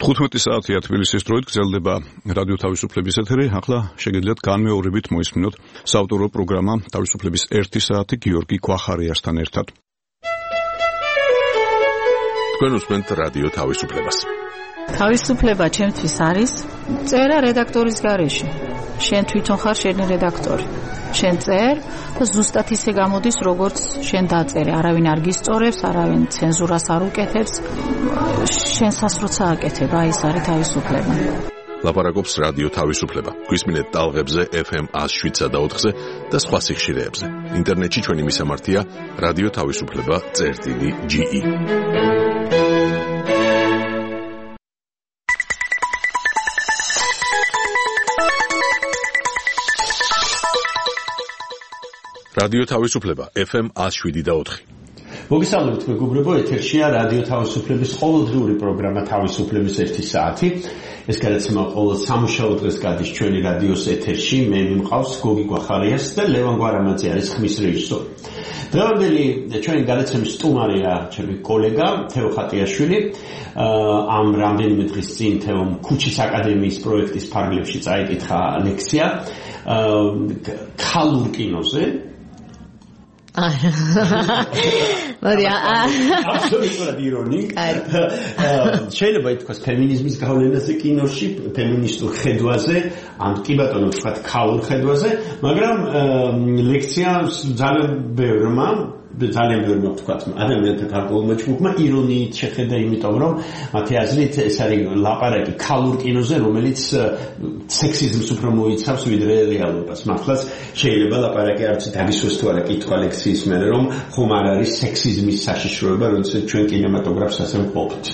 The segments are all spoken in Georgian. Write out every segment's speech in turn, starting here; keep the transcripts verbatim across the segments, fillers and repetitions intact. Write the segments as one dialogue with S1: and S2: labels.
S1: თხუთმეტი საათია თბილისის დროით გრძელდება რადიო თავისუფლების ეთერი. ახლა შეგიძლიათ განმეორებით მოისმინოთ საავტორო პროგრამა თავისუფლების ერთი საათი გიორგი ქვახარიასთან ერთად.
S2: თქვენ უსმენთ რადიო თავისუფლებას.
S3: თავისუფლება ჩემთვის არის წერა რედაქტორის გარეშე. შენ თვითონ ხარ შენი რედაქტორი. შენ წერ და ზუსტად ისე გამოდის, როგორც შენ დაწერე. არავინ არ გისწორებს, არავინ ცენზურას არ უკეთებს. შენსას როცა აკეთებ, აი ეს არის თავისუფლება.
S2: ლაპარაკობს რადიო თავისუფლება. გვისმინეთ ტალღებზე ეფ ემ ათს შვიდსა და ოთხზე და სხვა სიხშირეებზე. ინტერნეტში ჩვენი მისამართია რადიო თავისუფლება წერტილი ჯი ი. რადიო თავისუფლება ეფ ემ ათს შვიდი და ოთხი.
S4: მოგესალმებით მეგობრებო, ეთერშია რადიო თავისუფლების ყოველდღიური პროგრამა თავისუფლების ერთი საათი. ეს გადაცემა ყოველ სამუშაო დღეს გადის ჩვენი რადიოს ეთერში. მე მიმყავს გოგი ქვახარიას და ლევან გვარამაძე არის ხმის რეჟისორი. დღევანდელი ჩვენი გადაცემის სტუმარია ჩემი კოლეგა თეო ხატიაშვილი. ამ რამდენიმე დღის წინ თეომ ქუჩის აკადემიის პროექტის ფარგლებში წაიკითხა ლექცია ქალურ კინოზე.
S5: მოდი
S4: აბსოლუტურად ირონი. შეიძლება ითქვას ფემინიზმის გავლენაზე კინოში, ფემინისტურ ხედვაზე, ან კი ბატონო ვთქვათ ქალურ ხედვაზე, მაგრამ ლექცია ძალიან ბევრმა ძალიან ბევრმა ვთქვათ ადამიანთა გარკვეულმა ჯგუფმა ირონიით შეხედა, იმიტომ რომ მათი აზრით ეს არის ლაპარაკი ქალურ კინოზე, რომელიც სექსიზმს უფრო მოიცავს ვიდრე რეალობას. მართლაც შეიძლება ლაპარაკი არც დაგისვეს თუ არა კითხვა ლექციის მერე, რომ ხომ არ არის სექსიზმის საშიშროება, როდესაც ჩვენ კინემატოგრაფს ასე ვყოფთ.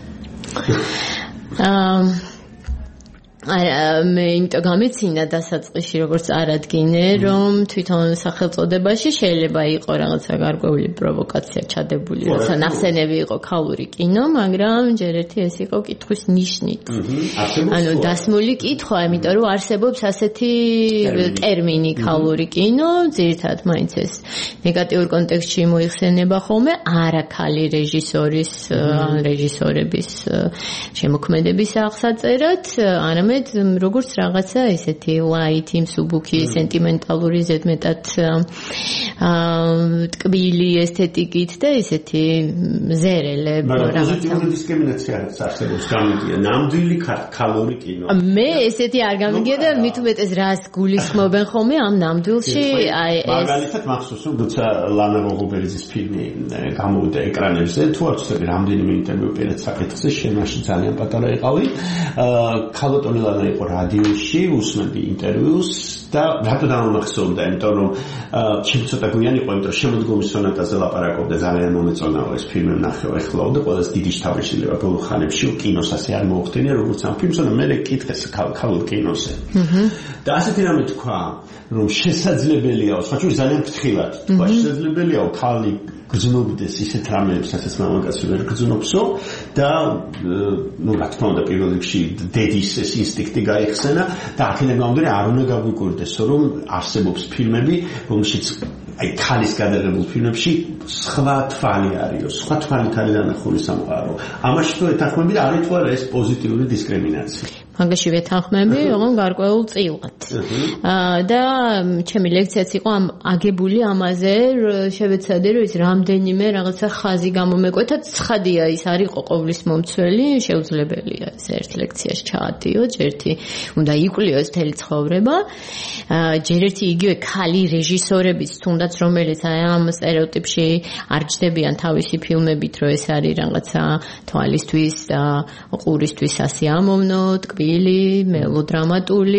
S5: მე იმიტომ გამეცინა დასაწყისში, როგორც არადგინე, რომ თვითონ სახელწოდებაში შეიძლება იყო რაღაცა გარკვეული პროვოკაცია ჩადებული, როცა ნახსენები იყო ქალური კინო, მაგრამ ჯერ ერთი ეს იყო კითხვის ნიშნით. ანუ დასმული კითხვა, იმიტომ რომ არსებობს ასეთი ტერმინი ქალური კინო, ძირითადად მაინც ეს ნეგატიურ კონტექსტში მოიხსენება ხოლმე არაქალი რეჟისორის ან რეჟისორების შემოქმედების აღსაწერად, არამედ როგორც რაღაცა ესეთი ლაითი, მსუბუქი, სენტიმენტალური, ზედმეტად ტკბილი ესთეტიკით და ესეთი ზერელე
S4: რაღაცა. პოზიტიური დისკრიმინაცია არსებობს, გამიგია ნამდვილი ქალური კინო.
S5: მე ესეთი არ გამიგია და მით უმეტეს რას გულისხმობენ ხოლმე ამ ნამდვილში, აი ეს
S4: მაგალითად მახსოვს, რომ როცა ლანა როღობერიძის ფილმი გამოვიდა ეკრანებზე, თუ არ ვცდები რამდენიმე ინტერვიუ პირად საკითხზე, შემაში ძალიან პატარა იყავი. ქალბატონი ლანა იყო რადიოში, უსმენდი ინტერვიუს და რატო დამამახსოვრდა, იმიტომ რომ ჩემ ცოტა გვიანი იყო, იმიტომ რომ შემოდგომის სონატაზე ლაპარაკობდა, ძალიან მომეწონაო ეს ფილმი ნახევა ეხლაო და ყველას დიდი შთაბეჭდილება ბოლო ხანებში კინოს ასე არ მოუხდენია, როგორც ამ ფილმს, და მე კითხეს ქალურ კინოზე. და ასეთი რამე თქვა, რომ შესაძლებელია, სხვა ძალიან ფრთხილად თქვა, შესაძლებელია ქალი გრძნობდეს ისეთ რამეებს, რასაც მამაკაცი ვერ გრძნობსო და ნუ რა თქმა უნდა პირველ რიგში დედის ეს ინსტინქტი გაიხსენა და აქედან გამომდინარე არ უნდა გაგვიკვირდესო, რომ არსებობს ფილმები, რომელშიც აი ქალის გადაღებულ ფილმებში სხვა თვალი არისო, სხვა თვალით არის დანახული სამყარო. ამაში თუ ეთანხმებით, არ ითქვა ეს პოზიტიური დისკრიმინაცია.
S5: მაგაში ვეთანხმები, ოღონ გარკვეულ წილად. და ჩემი ლექციაც იყო ამ აგებული ამაზე, შევეცადე, რომ ის რამდენიმე რაღაცა ხაზი გამომეკვეთა, ცხადია ის არ იყო ყოვლის მომცველი, შეუძლებელია ეს ერთ ლექციაში ჩაადიო, ერთი უნდა იკვლიოს მთელი ცხოვრება. ჯერ ერთი იგივე ქალი რეჟისორების, თუნდაც რომელიც აი ამ სტერეოტიპში არ ჯდებიან თავისი ფილმებით, რომ ეს არის რაღაცა თვალისთვის და ყურისთვის ასიამოვნო, ტკბილი, მელოდრამატული,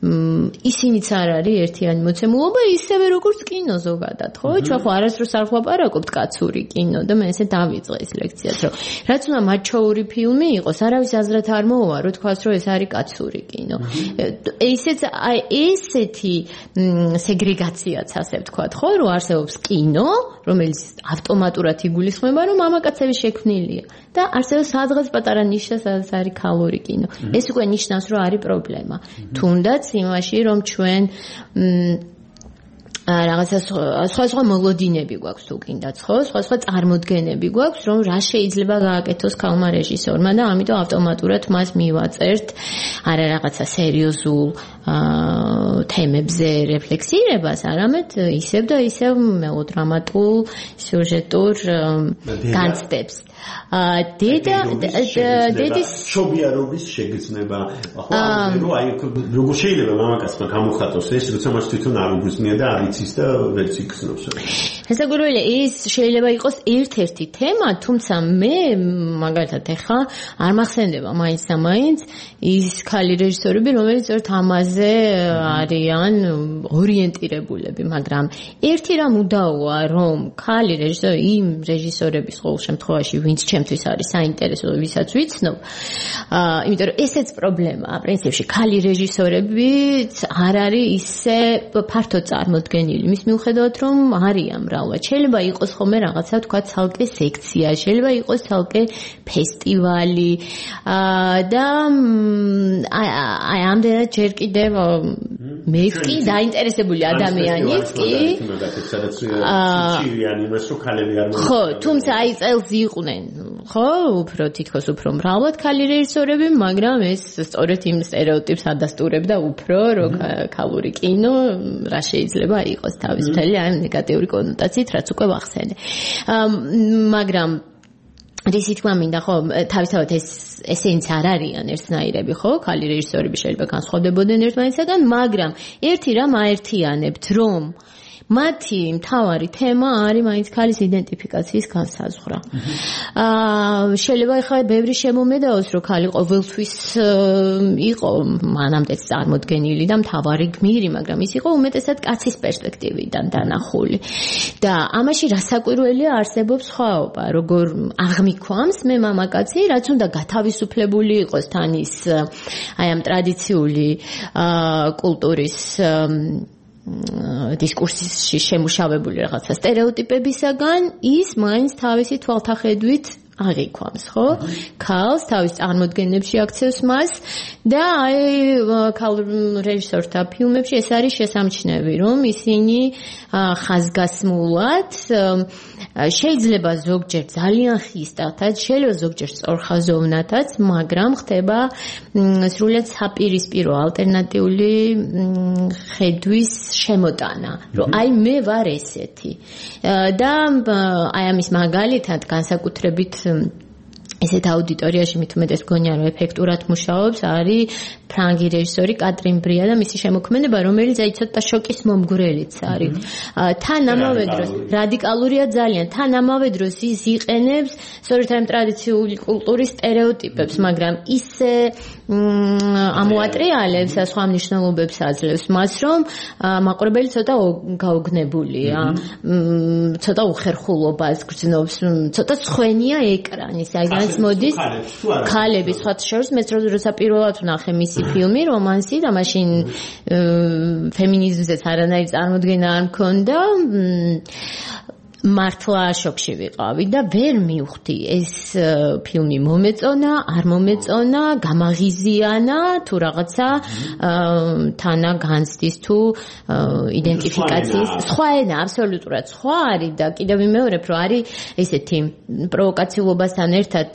S5: ისინიც არ არის ერთიანი მოცემულობა, ისევე როგორც კინო ზოგადად, ხო? ჩვენ ხო არასდროს არ ვლაპარაკობთ კაცური კინო და მე ესე დავიწყე ეს ლექციაც, რომ რაც უნდა მაჩოური ფილმი იყოს, არავის აზრად არ მოვა, რომ თქვას, რომ ეს არის კაცური კინო. ისეც აი ესეთი სეგრეგაციაც ასე ვთქვათ, ხო, რომ არსებობს კინო, რომელიც ავტომატურად იგულისხმება, რომ მამაკაცები შექმნილია და არსებობს სადღაც პატარა ნიშა, სადაც არის ქალური კინო. ეს უკვე ნიშნავს, რომ არის პრობლემა. თუნდაც იმაში, რომ ჩვენ რაღაცა სხვა სხვა მოლოდინები გვაქვს თუ კიდაც ხო სხვა სხვა წარმოდგენები გვაქვს რომ რა შეიძლება გააკეთოს ქალმა რეჟისორმა და ამიტომ ავტომატურად მას მივაწერთ არა რაღაცა სერიოზულ თემებზე რეფლექსირებას არამედ ისევ და ისევ მელოდრამატულ სიუჟეტურ განცდებს დედა დედის
S4: შობიარობის შეგრძნება ხო ანუ აი როგორ შეიძლება მამაკაცმა გამოხატოს ეს როცა მას თვითონ არ უგრძნია და არ იცის და ვერც იგრძნობს
S5: შესაძლოა ის შეიძლება იყოს ერთ-ერთი თემა თუმცა მე მაგალითად ეხა არ მახსენდება მაინც და მაინც ის ქალი რეჟისორები რომელიც ერთ ამაზე არიან ორიენტირებულები მაგრამ ერთი რამ უდაოა რომ ქალი რეჟისორი იმ რეჟისორების ყოველ შემთხვევაში ვინც ჩემთვის არის საინტერესო ვისაც ვიცნობ აა იმიტომ რომ ესეც პრობლემაა პრინციპში ქალი რეჟისორებიც არ არის ისე ფართო წარმოდგენილი მის მიუხედავად რომ არიან მრავლად შეიძლება იყოს ხოლმე რაღაცა თქვა ცალკე სექცია შეიძლება იყოს ცალკე ფესტივალი აა და აი ამდენად ჯერ კიდევ მეც კი დაინტერესებული ადამიანიც კი ხო თუმცა აი წელს იყვნენ ხო უფრო თითქოს უფრო მრავლად ქალი რეჟისორები მაგრამ ეს სწორედ იმ სტერეოტიპს ადასტურებდა უფრო რომ ქალური კინო რა შეიძლება იყოს თავისუფალი აი ნეგატიური კონოტაციით რაც უკვე ვახსენე მაგრამ რისი თქმა მინდა ხო თავისთავად ეს ესენც არ არიან ერთნაირები ხო ქალი რეჟისორები შეიძლება განსხვავდებოდნენ ერთმანეთისგან მაგრამ ერთი რამ აერთიანებთ რომ მათი მთავარი თემა არის მაინც ქალის იდენტიფიკაციის განსაზღვრა. აა შეიძლება ახლა ბევრი შემომედაოს რომ ქალი ყოველთვის იყო მანამდეც წარმოდგენილი და მთავარი გმირი, მაგრამ ის იყო უმეტესად კაცის პერსპექტივიდან დანახული. და ამაში რასაკვირველია არსებობს სხვაობა, როგორ აღმიქვამს მე მამაკაცი, რაც უნდა გათავისუფლებული იყოს თან ის აი ამ ტრადიციული აა კულტურის დისკურსში შემუშავებული რაღაცა სტერეოტიპებისაგან ის მაინც თავისი თვალთახედვით აღიქვამს, ხო? ქალს თავის წარმოდგენებში აქცევს მას და აი ქალ რეჟისორთა ფილმებში ეს არის შესამჩნევი, რომ ისინი ხაზგასმულად შეიძლება ზოგჯერ ძალიან ხისტათაც, შეიძლება ზოგჯერ სწორხაზოვნათაც, მაგრამ ხდება სრულიად საპირისპირო ალტერნატიული ხედვის შემოტანა, რომ აი მე ვარ ესეთი. და აი ამის მაგალითად განსაკუთრებით ესეთ აუდიტორიაში მით უმეტეს მგონია რომ ეფექტურად მუშაობს არის ფრანგი რეჟისორი კატრინ ბრია და მისი შემოქმედება რომელიც აი ცოტა შოკის მომგვრელიც არის. თან ამავე დროს რადიკალურია ძალიან, თან ამავე დროს ის იყენებს სწორედ ამ ტრადიციული კულტურის სტერეოტიპებს, მაგრამ ისე ამოატრიალებს და სხვა მნიშვნელობებს აძლევს მას, რომ მაყურებელი ცოტა გაუგნებულია, ცოტა უხერხულობას გრძნობს, ცოტა სხვენია ეკრანი, საიდანაც მოდის ქალები სხვა შორის მეც როცა პირველად ვნახე მისი ფილმი რომანსი და მაშინ ფემინიზმზეც არანაირი წარმოდგენა არ მქონდა მართლა შოკში ვიყავი და ვერ მივხვდი ეს ფილმი მომეწონა, არ მომეწონა, გამაღიზიანა თუ რაღაცა თანა განცდის თუ იდენტიფიკაციის სხვა ენა აბსოლუტურად სხვა არის და კიდევ ვიმეორებ რომ არის ესეთი პროვოკაციულობასთან ერთად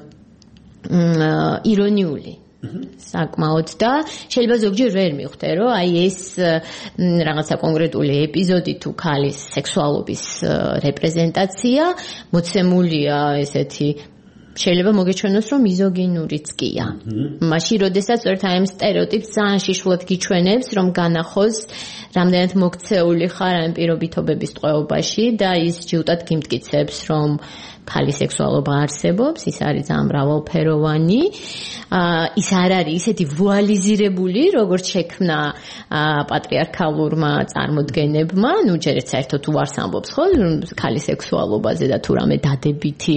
S5: ირონიული საკმაოდ და შეიძლება ზოგჯერ ვერ მივხვდე რომ აი ეს რაღაცა კონკრეტული ეპიზოდი თუ ქალის სექსუალობის რეპრეზენტაცია მოცემულია ესეთი შეიძლება მოგეჩვენოს რომ მიზოგინურიც კია. მაშინ როდესაც ერთ ამ სტერეოტიპს ძალიან შიშულად გიჩვენებს რომ განახოს რამდენად მოქცეული ხარ ამ პირობითობების ტყვეობაში და ის ჯიუტად გიმტკიცებს რომ ქალის სექსუალობა არსებობს, ის არის ძალიან მრავალფეროვანი, ის არ არის ისეთი ვუალიზირებული, როგორც შექმნა პატრიარქალურმა წარმოდგენებმა, ну ჯერაც საერთოდ თუ არს ამბობს, ხო, ქალის სექსუალობაზე და თუ რამე დადებითი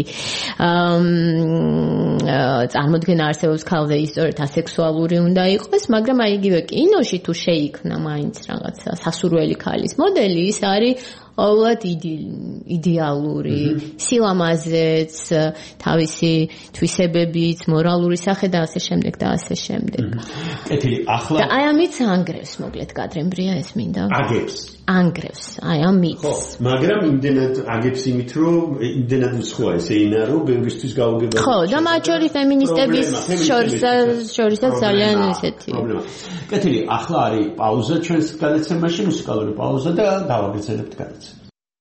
S5: წარმოდგენა არსებობს ქალზე, ის სწორედ ასექსუალური უნდა იყოს, მაგრამ აი იგივე კინოში თუ შეიქმნა მაინც რაღაცა სასურველი ქალის მოდელი, ის არის ყოველად იდეალური, სილამაზეც, თავისი თვისებებით, მორალური სახე და ასე შემდეგ და ასე შემდეგ.
S4: კეთილი, ახლა
S5: და აი ამით ანგრევს მოკლედ კადრემბრია ეს მინდა.
S4: აგებს.
S5: ანგრევს, აი ამით.
S4: ხო, მაგრამ იმდენად აგებს იმით, რომ იმდენად უცხოა ეს ენა, რომ ბევრისთვის გაუგება.
S5: ხო, და მათ შორის ფემინისტების შორისაც ძალიან ესეთი.
S4: კეთილი, ახლა არის პაუზა ჩვენს გადაცემაში, მუსიკალური პაუზა და დავაგრძელებთ გადაცემა.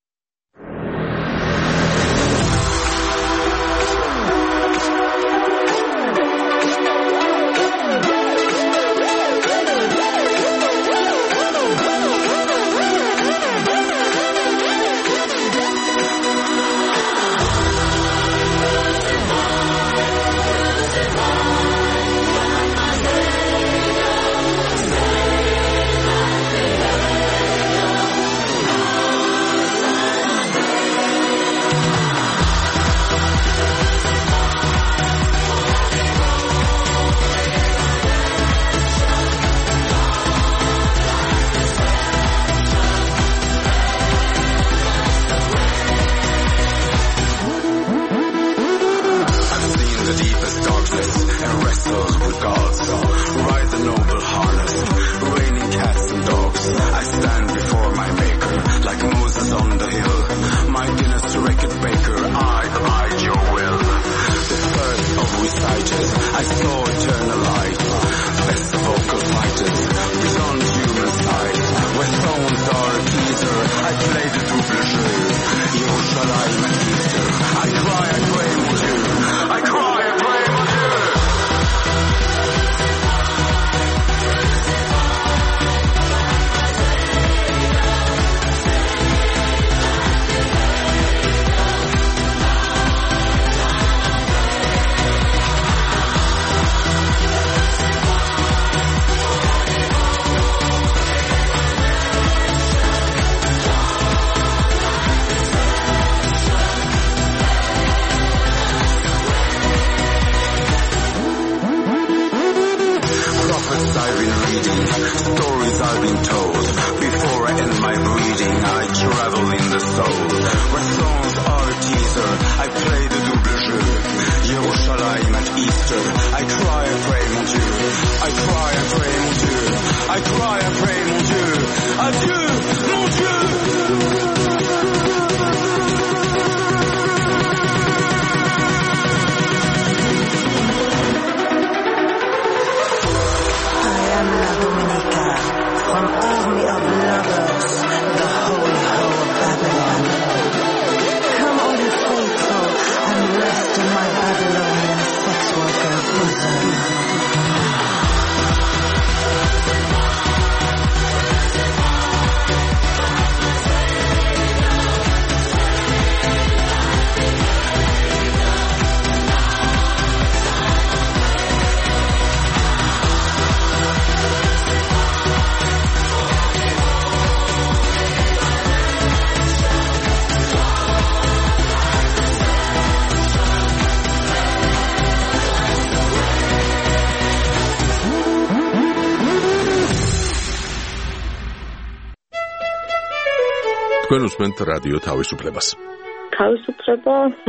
S2: თქვენ უსმენთ რადიო თავისუფლებას.
S6: თავისუფლება,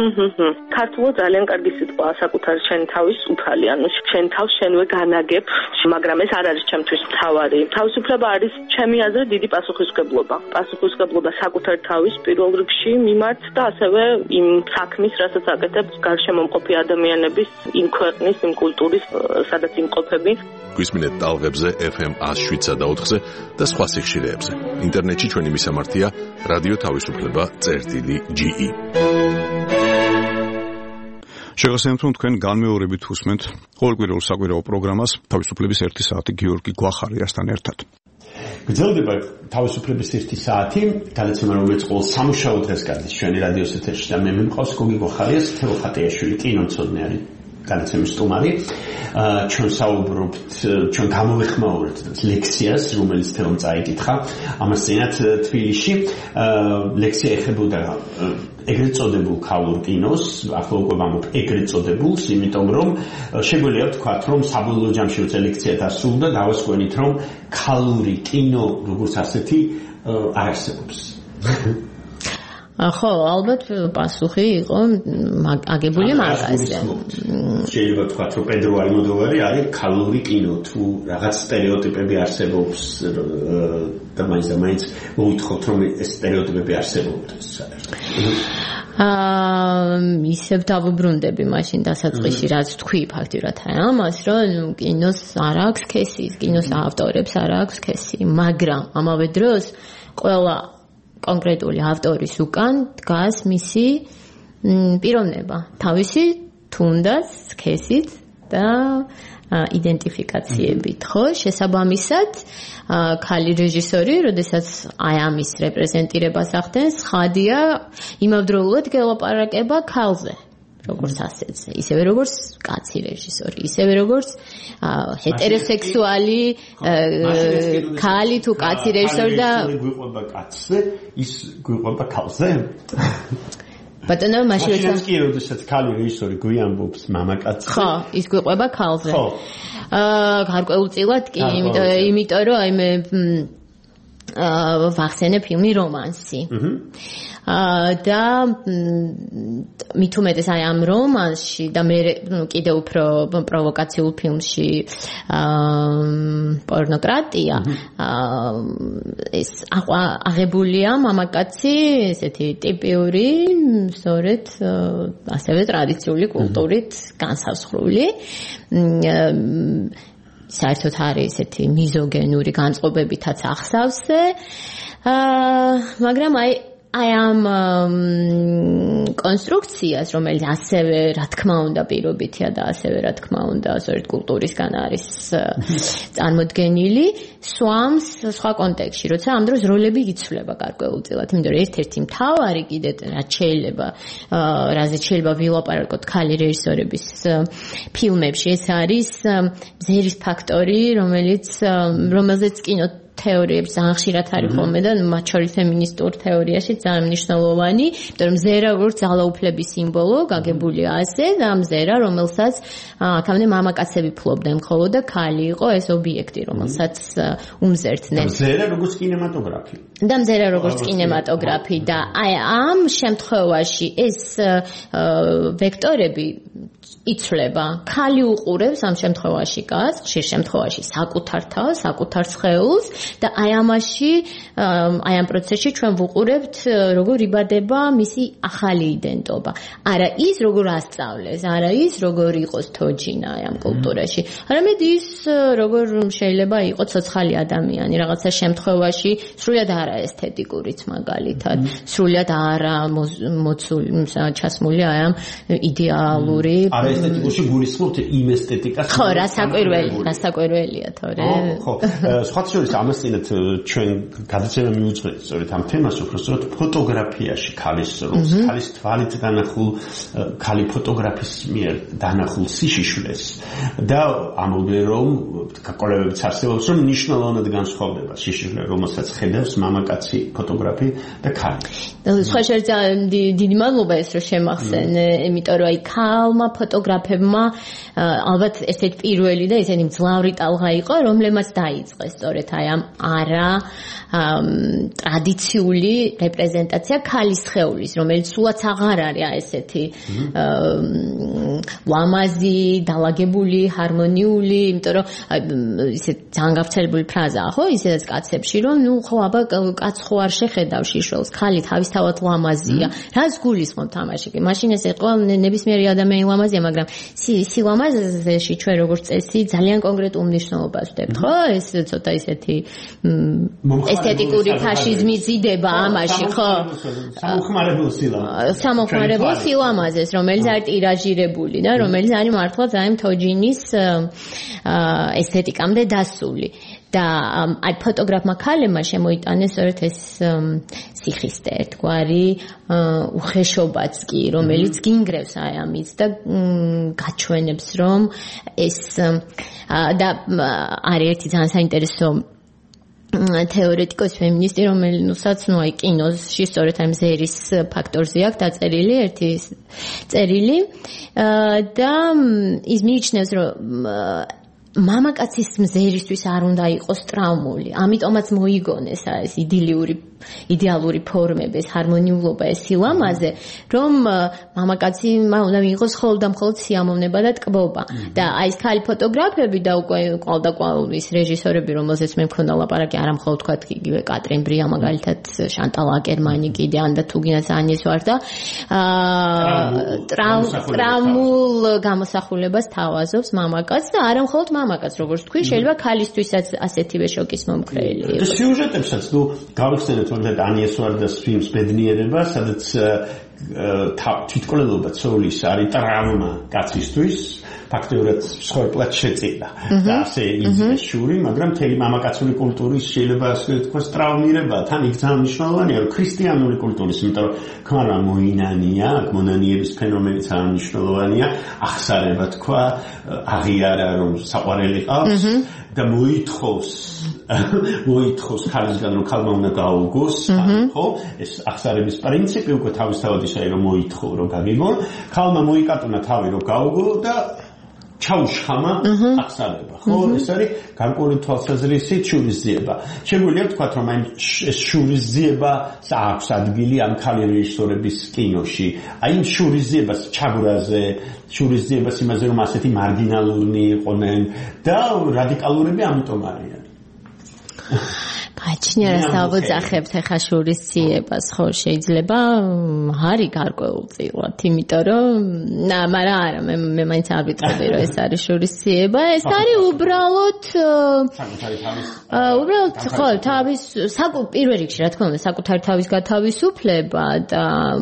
S6: ქართულად ძალიან კარგი სიტყვა, საკუთარი შენი თავის უფალი, ანუ შენ თავს შენვე განაგებ, მაგრამ ეს არ არის ჩემთვის მთავარი. თავისუფლება არის ჩემი აზრით დიდი პასუხისმგებლობა. პასუხისმგებლობა საკუთარი თავის პირველ რიგში მიმართ და ასევე იმ საქმის, რასაც აკეთებს გარშემო მყოფი ადამიანების, იმ ქვეყნის, იმ კულტურის, სადაც იმყოფები.
S2: გვისმინეთ ტალღებზე ეფ ემ one oh seven და ოთხზე და სხვა სიხშირეებზე. ინტერნეტში ჩვენი მისამართია რადიო თავისუფლება წერტილი ჯი ი.
S1: შეგახსენებთ, რომ თქვენ განმეორებით უსმენთ ყოველკვირეულ საკვირაო პროგრამას თავისუფლების ერთი საათი გიორგი გვახარიასთან ერთად.
S4: გრძელდება თავისუფლების ერთი საათი, გადაცემა რომელიც ყოველ სამუშაო დღეს გადის ჩვენი რადიოს ეთერში და მე მიმყავს გოგი გვახარიას, თეო ხატიაშვილი, კინომცოდნე არის განაცემის სტუმარი. ჩვენ საუბრობთ, ჩვენ გამოვეხმაურებთ ლექციას, რომელიც თეომ წაიკითხა ამას წინათ თბილისში. ლექცია ეხებოდა ეგრეთ წოდებულ ქალურ კინოს, ახლა უკვე ვამბობ ეგრეთ წოდებულს, იმიტომ რომ შეგვიძლია ვთქვათ, რომ საბოლოო ჯამში როცა ლექცია დასრულდა, დავასკვენით, რომ ქალური კინო როგორც ასეთი არ არსებობს.
S5: ხო, ალბათ პასუხი იყო აგებული მაგაზე.
S4: შეიძლება თქვა, რომ პედრო ალმოდოვარი არის ქალური კინო, თუ რაღაც სტერეოტიპები არსებობს და მაინც და მაინც მოითხოვთ, რომ ეს სტერეოტიპები არსებობდეს.
S5: აა ისევ დავუბრუნდები მაშინ დასაწყისში რაც თქვი ფაქტურად ამას, რომ კინოს არ აქვს სქესი, კინოს ავტორებს არ აქვს სქესი, მაგრამ ამავე დროს ყველა კონკრეტული ავტორის უკან დგას მისი პიროვნება, თავისი თუნდაც სქესით და იდენტიფიკაციებით, ხო? შესაბამისად, ქალი რეჟისორი, როდესაც აი ამის რეპრეზენტირებას ახდენს, ხადია იმავდროულად გელაპარაკება ქალზე, როგორც ასეთზე, ისევე როგორც კაცი რეჟისორი, ისევე როგორც ჰეტეროსექსუალი ქალი თუ კაცი რეჟისორი და
S4: გვიყვება კაცზე, ის გვიყვება ქალზე?
S5: ბატონო, მაშინ
S4: ეს კი როდესაც ქალი რეჟისორი გვიამბობს მამაკაცზე.
S5: ხო, ის გვიყვება ქალზე. ხო. აა გარკვეულწილად კი, იმიტომ რომ აი მე აა ვახსენე ფილმი რომანსი. აჰა. და მით უმეტეს აი ამ რომანსში და მე ნუ კიდე უფრო პროვოკაციულ ფილმში პორნოკრატია ეს აღებულია მამაკაცი ესეთი ტიპიური სწორედ ასევე ტრადიციული კულტურით განსაზღვრული საერთოდ არის ესეთი მიზოგენური განწყობებითაც ახსავსე მაგრამ აი I am კონსტრუქციას, რომელიც ასევე რა თქმა უნდა პირობითია და ასევე რა თქმა უნდა სწორედ კულტურისგან არის წარმოდგენილი, სვამს სხვა კონტექსტში, როცა ამ დროს როლები იცვლება გარკვეულწილად, იმიტომ რომ ერთ-ერთი მთავარი კიდე რაც შეიძლება, რაზეც შეიძლება ვილაპარაკოთ ქალი რეჟისორების ფილმებში, ეს არის მზერის ფაქტორი, რომელიც რომელზეც კინო თეორიებს ძალიან ხშირად არის ხოლმე და მათ შორის ფემინისტურ თეორიაში ძალიან მნიშვნელოვანი, იმიტომ რომ მზერა როგორც ძალაუფლების სიმბოლო გაგებულია ასე და მზერა, რომელსაც აქამდე მამაკაცები ფლობდნენ მხოლოდ და ქალი იყო ეს ობიექტი, რომელსაც უმზერდნენ. მზერა
S4: როგორც კინემატოგრაფი.
S5: და მზერა როგორც კინემატოგრაფი და აი ამ შემთხვევაში ეს ვექტორები იცვლება. ქალი უყურებს ამ შემთხვევაში კაცს, ხშირ შემთხვევაში საკუთარ თავს, საკუთარ სხეულს და აი ამაში, აი ამ პროცესში ჩვენ ვუყურებთ, როგორ იბადება მისი ახალი იდენტობა. არა ის, როგორ ასწავლეს, არა ის, როგორ იყოს თოჯინა აი ამ კულტურაში. არამედ ის, როგორ შეიძლება იყოს ცოცხალი ადამიანი, რაღაცა შემთხვევაში სრულად არა ესთეტიკურიც მაგალითად, სრულად არა მოცული, ჩასმული აი ამ იდეალური
S4: ესთეტიკურში გულისხმობთ იმ ესთეტიკას.
S5: ხო, რასაკვირველი, რასაკვირველია თორე.
S4: ხო, სხვა შორის ამასთანავე ჩვენ გადაცემა მიუძღეთ სწორედ ამ თემას, უბრალოდ ფოტოგრაფიაში ქალის როლს, ქალის თვალით დანახულ, ქალი ფოტოგრაფის მიერ დანახულ სიშიშვლეს და ამბობენ რომ კოლეგებიც არსებობს რომ მნიშვნელოვნად განსხვავდება სიშიშვლე, რომელსაც ხედავს მამაკაცი ფოტოგრაფი და ქალი.
S5: სხვა შორის დიდი მადლობა ეს რომ შემახსენე, იმიტომ რომ აი ქალმა ფოტოგრაფებმა ალბათ ერთ-ერთი პირველი და ესენი მძლავრი ტალღა იყო, რომლებმაც დაიწყეს სწორედ აი ამ არა ტრადიციული რეპრეზენტაცია ქალის სხეულის, რომელიც სულაც აღარ არის ესეთი ლამაზი, დალაგებული, ჰარმონიული, იმიტომ რომ ისე ძალიან გავრცელებული ფრაზაა, ხო, ისედაც კაცებში, რომ ნუ ხო აბა კაც ხო არ შეხედავ შიშველს, ქალი თავისთავად ლამაზია. რას გულისხმობთ ამაში? მაშინ ეს იყო ნებისმიერი ადამიანი ლამაზია, მაგრამ სილამაზეში ჩვენ როგორც წესი ძალიან კონკრეტულ მნიშვნელობას ვდებთ, ხო? ეს ცოტა ისეთი ესთეტიკური ფაშიზმი ძიდება ამაში, ხო?
S4: სამოხმარებელ სილამაზეს.
S5: სამოხმარებელ სილამაზეს, რომელიც არის ტირაჟირებული და რომელიც არის მართლა ძალიან თოჯინის ესთეტიკამდე დასული. და აი ფოტოგრაფმა ქალებმა შემოიტანეს სწორედ ეს სიხისტე ერთგვარი უხეშობაც კი, რომელიც გინგრევს აი ამის და გაჩვენებს რომ ეს და არის ერთი ძალიან საინტერესო თეორეტიკოსი ფემინისტი, რომელსაც ნუ აი კინოში სწორედ ამ ზერის ფაქტორზე აქვს დაწერილი ერთი წერილი და ის მიიჩნევს რომ მამაკაცის მზერისთვის არ უნდა იყოს ტრაუმული. ამიტომაც მოიგონეს ეს იდილიური იდეალური ფორმები, ეს ჰარმონიულობა, ეს სილამაზე, რომ მამაკაცი უნდა მიიღოს მხოლოდ და მხოლოდ სიამოვნება და ტკბობა. და აი ეს ქალი ფოტოგრაფები და უკვე ყავდა ყავის რეჟისორები, რომელზეც მე მქონდა ლაპარაკი, არა მხოლოდ თქვა იგივე კატრინ ბრია, მაგალითად შანტალ აკერმანი კიდე ან და თუ გინდათ ანიეს ვარ და ტრაუმულ გამოსახულებას თავაზობს მამაკაც და არა მხოლოდ მამაკაც, როგორც თქვი, შეიძლება ქალისთვისაც ასეთივე შოკის მომხრელი იყოს.
S4: სიუჟეტებსაც თუ გავიხსენებთ მაგალითად ანიეს ვარდას ფილმს ბედნიერება, სადაც თვითკვლელობა ცოლის არის ტრაუმა კაცისთვის, ფაქტობრივად მსხვერპლად შეწირდა და ასე იზრდა შური, მაგრამ მთელი მამაკაცური კულტურის შეიძლება ასე ვთქვას ტრაუმირება თან იქ ძალიან მნიშვნელოვანია, რომ ქრისტიანული კულტურის, იმიტომ რომ ქმარა მოინანია, მონანიების ფენომენი ძალიან მნიშვნელოვანია, ახსარება თქვა, აღიარა რომ საყვარელი ყავს და მოითხოვს მოითხოვს ქალისგან რომ ქალმა უნდა გაუგოს, ხო? ეს ახსარების პრინციპი უკვე თავისთავად ისაა რომ მოითხოვ რომ გაგიგონ, ქალმა მოიკატუნა თავი რომ გაუგო და ჩაუშხამა ახსარება, ხო? ეს არის გარკვეული თვალსაზრისით შურისძიება. შეგვიძლია ვთქვათ რომ აი ეს შურისძიება აქვს ადგილი ამ ქალი რეჟისორების კინოში. აი იმ შურისძიებას ჩაბრაზე, შურისძიებას იმაზე რომ ასეთი მარგინალური იყვნენ და რადიკალურები ამიტომ არიან.
S5: გაჩნია რა დავოძახებთ ახლა შურისძიებას, ხო, შეიძლება არის გარკვეულწილად, იმიტომ რომ და მაგრამ არა, მე მე მაინც არ ვიტყოდი რომ ეს არის შურისძიება, ეს არის უბრალოდ უბრალოდ ხო, თავის პირველ რიგში რა თქმა უნდა, საკუთარი თავის გათავისუფლება და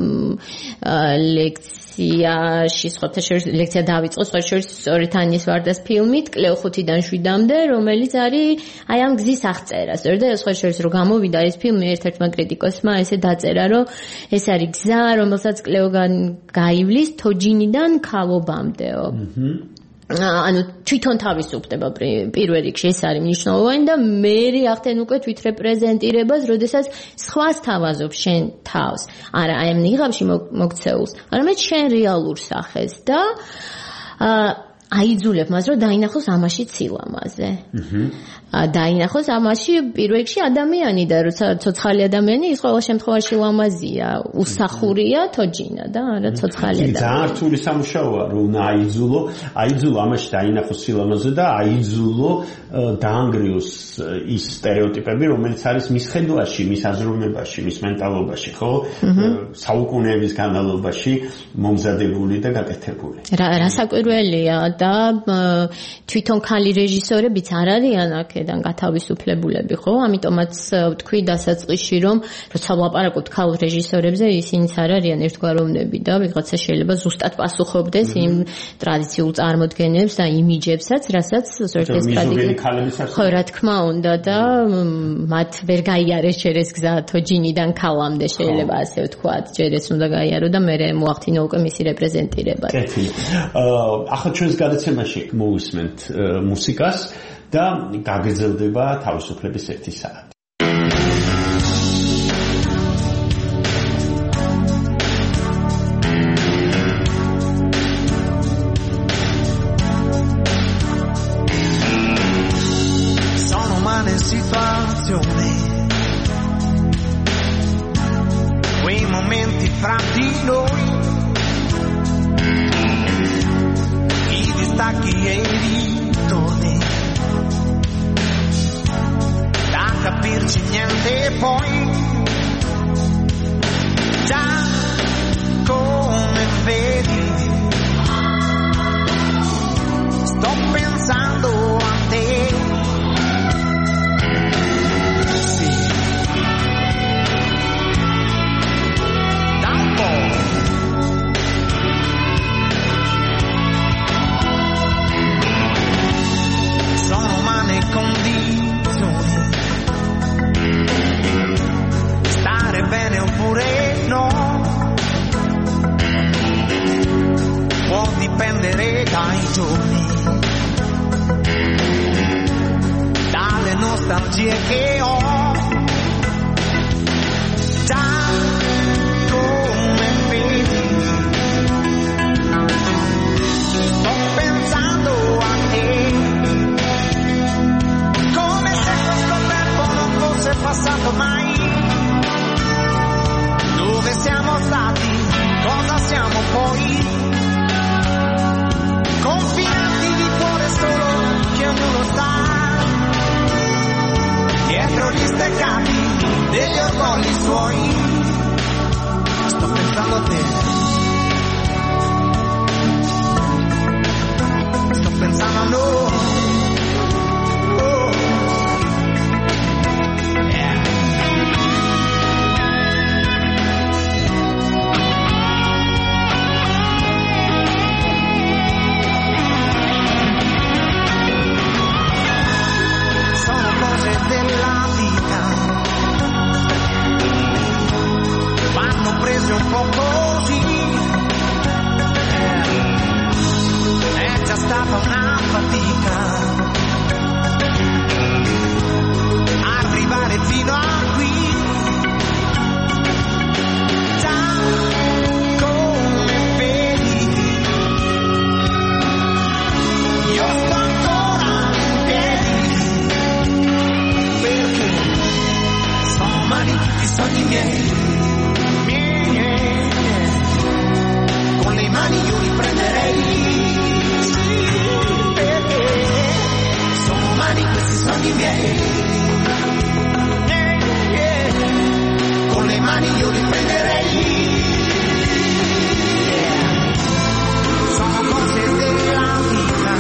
S5: ლექციაში სხვათა შორის ლექცია დაიწყო სხვათა შორის სწორედ ანიეს ვარდას ფილმით კლეო ხუთიდან შვიდამდე, რომელიც არის აი ამ გზის აღწერა. სწორედ და სხვათა შორის რომ გამოვიდა ეს ფილმი, ერთ-ერთმა კრიტიკოსმა ესე დაწერა, რომ ეს არის გზა, რომელსაც კლეოგან გაივლის თოჯინიდან ქალობამდეო. ანუ თვითონ თავისუფლდება პირველ რიგში ეს არის მნიშვნელოვანი და მერე ახდენ უკვე თვითრეპრეზენტირებას, როდესაც სხვას თავაზობს შენ თავს. არა აი ამ ნიღაბში მოქცეულს, არამედ შენ რეალურ სახეს და აიძულებ მას რომ დაინახოს ამაში ცილამაზე. დაინახოს ამაში პირველ რიგში ადამიანი და როცა ცოცხალი ადამიანი ის ყოველ შემთხვევაში ლამაზია, უსახურია თოჯინა და არა ცოცხალი ადამიანი.
S4: ძალიან რთული სამუშაოა რომ აიძულო, აიძულო ამაში დაინახოს ცილამაზე და აიძულო დაანგრიოს ის სტერეოტიპები, რომელიც არის მის ხედვაში, მის აზროვნებაში, მის მენტალობაში, ხო? საუკუნეების განმავლობაში მომზადებული და გაკეთებული.
S5: რა რასაკვირველია და თვითონ ქალი რეჟისორებიც არ არიან აქედან გათავისუფლებულები, ხო? ამიტომაც ვთქვი დასაწყისში, რომ როცა ვლაპარაკობთ ქალ რეჟისორებზე, ისინიც არ არიან ერთგვაროვნები და ვიღაცა შეიძლება ზუსტად პასუხობდეს იმ ტრადიციულ წარმოდგენებს და იმიჯებსაც, რასაც ზოგადად ეს ტრადიცია ხო, რა თქმა უნდა და მათ ვერ გაიარეს ჯერ ეს გზა თოჯინიდან ქალამდე, შეიძლება ასე ვთქვათ, ჯერ ეს უნდა გაიარო და მე მოახდინო უკვე მისი რეპრეზენტირება.
S4: კეთილი. ახლა ჩვენს გადაცემაში მოვისმენთ მუსიკას და გაგრძელდება თავისუფლების ერთი საათი.
S7: Sono umane situazioni, quei momenti fra di noi, i distacchi e i ritorni, da capirci niente poi, già come vedi, sto pensando a te. Sì, da un po'. Sono umane condizioni, stare bene oppure no, può dipendere dai giorni, dalle nostalgie che ho, già come vedi, sto pensando a te. sogni miei. Yeah, yeah. Con le mani io li prenderei. Yeah. Sono cose della vita,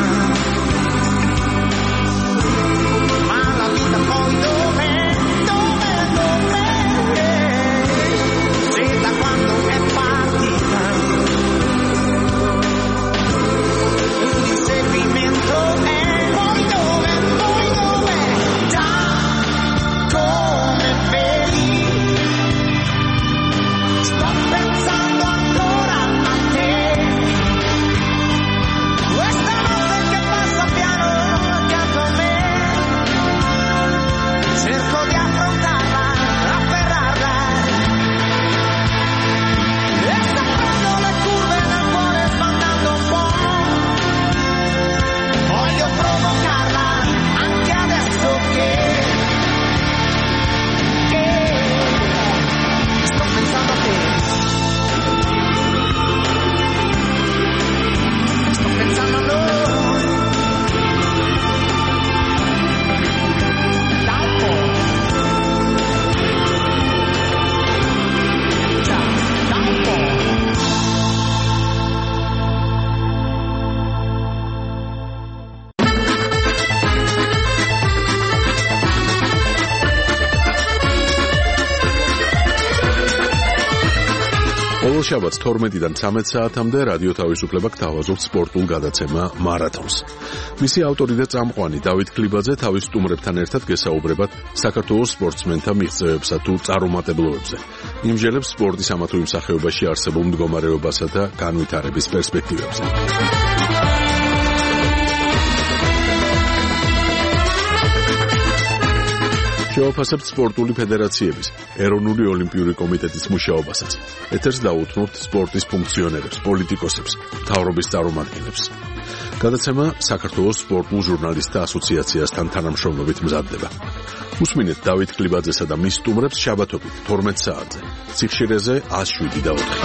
S7: ma la vita poi dov'è, dov'è, dov'è? Se da quando è partita un inseguimento è, poi dove, poi dove, già come vedi, sto pensando ancora a te, questa notte che passa piano accanto a me, cerco di affrontarla, afferrarla, e sto prendo le curve nel cuore sbandando un po'. Voglio provocarla anche adesso che, che sto pensando a te, sto pensando a noi, da un po', già, da un po'.
S2: ყოველ შაბათს თორმეტიდან ცამეტ საათამდე რადიო თავისუფლება გთავაზობს სპორტულ გადაცემა მარათონს. მისი ავტორი და წამყვანი დავით ქლიბაძე თავის სტუმრებთან ერთად გესაუბრებათ საქართველოს სპორტსმენთა მიღწევებსა თუ წარუმატებლობებზე. იმჟელებს სპორტის ამა თუ იმ სახეობაში არსებულ მდგომარეობასა და განვითარების პერსპექტივებზე. შევაფასებთ სპორტული ფედერაციების, ეროვნული ოლიმპიური კომიტეტის მუშაობასაც. ეთერს დაუთმობთ სპორტის ფუნქციონერებს, პოლიტიკოსებს, მთავრობის წარმომადგენლებს. გადაცემა საქართველოს სპორტულ ჟურნალისტთა ასოციაციასთან თანამშრომლობით მზადდება. უსმინეთ დავით ქლიბაძესა და მის სტუმრებს შაბათობით თორმეტ საათზე. სიხშირეზე ათს შვიდი და ოთხი.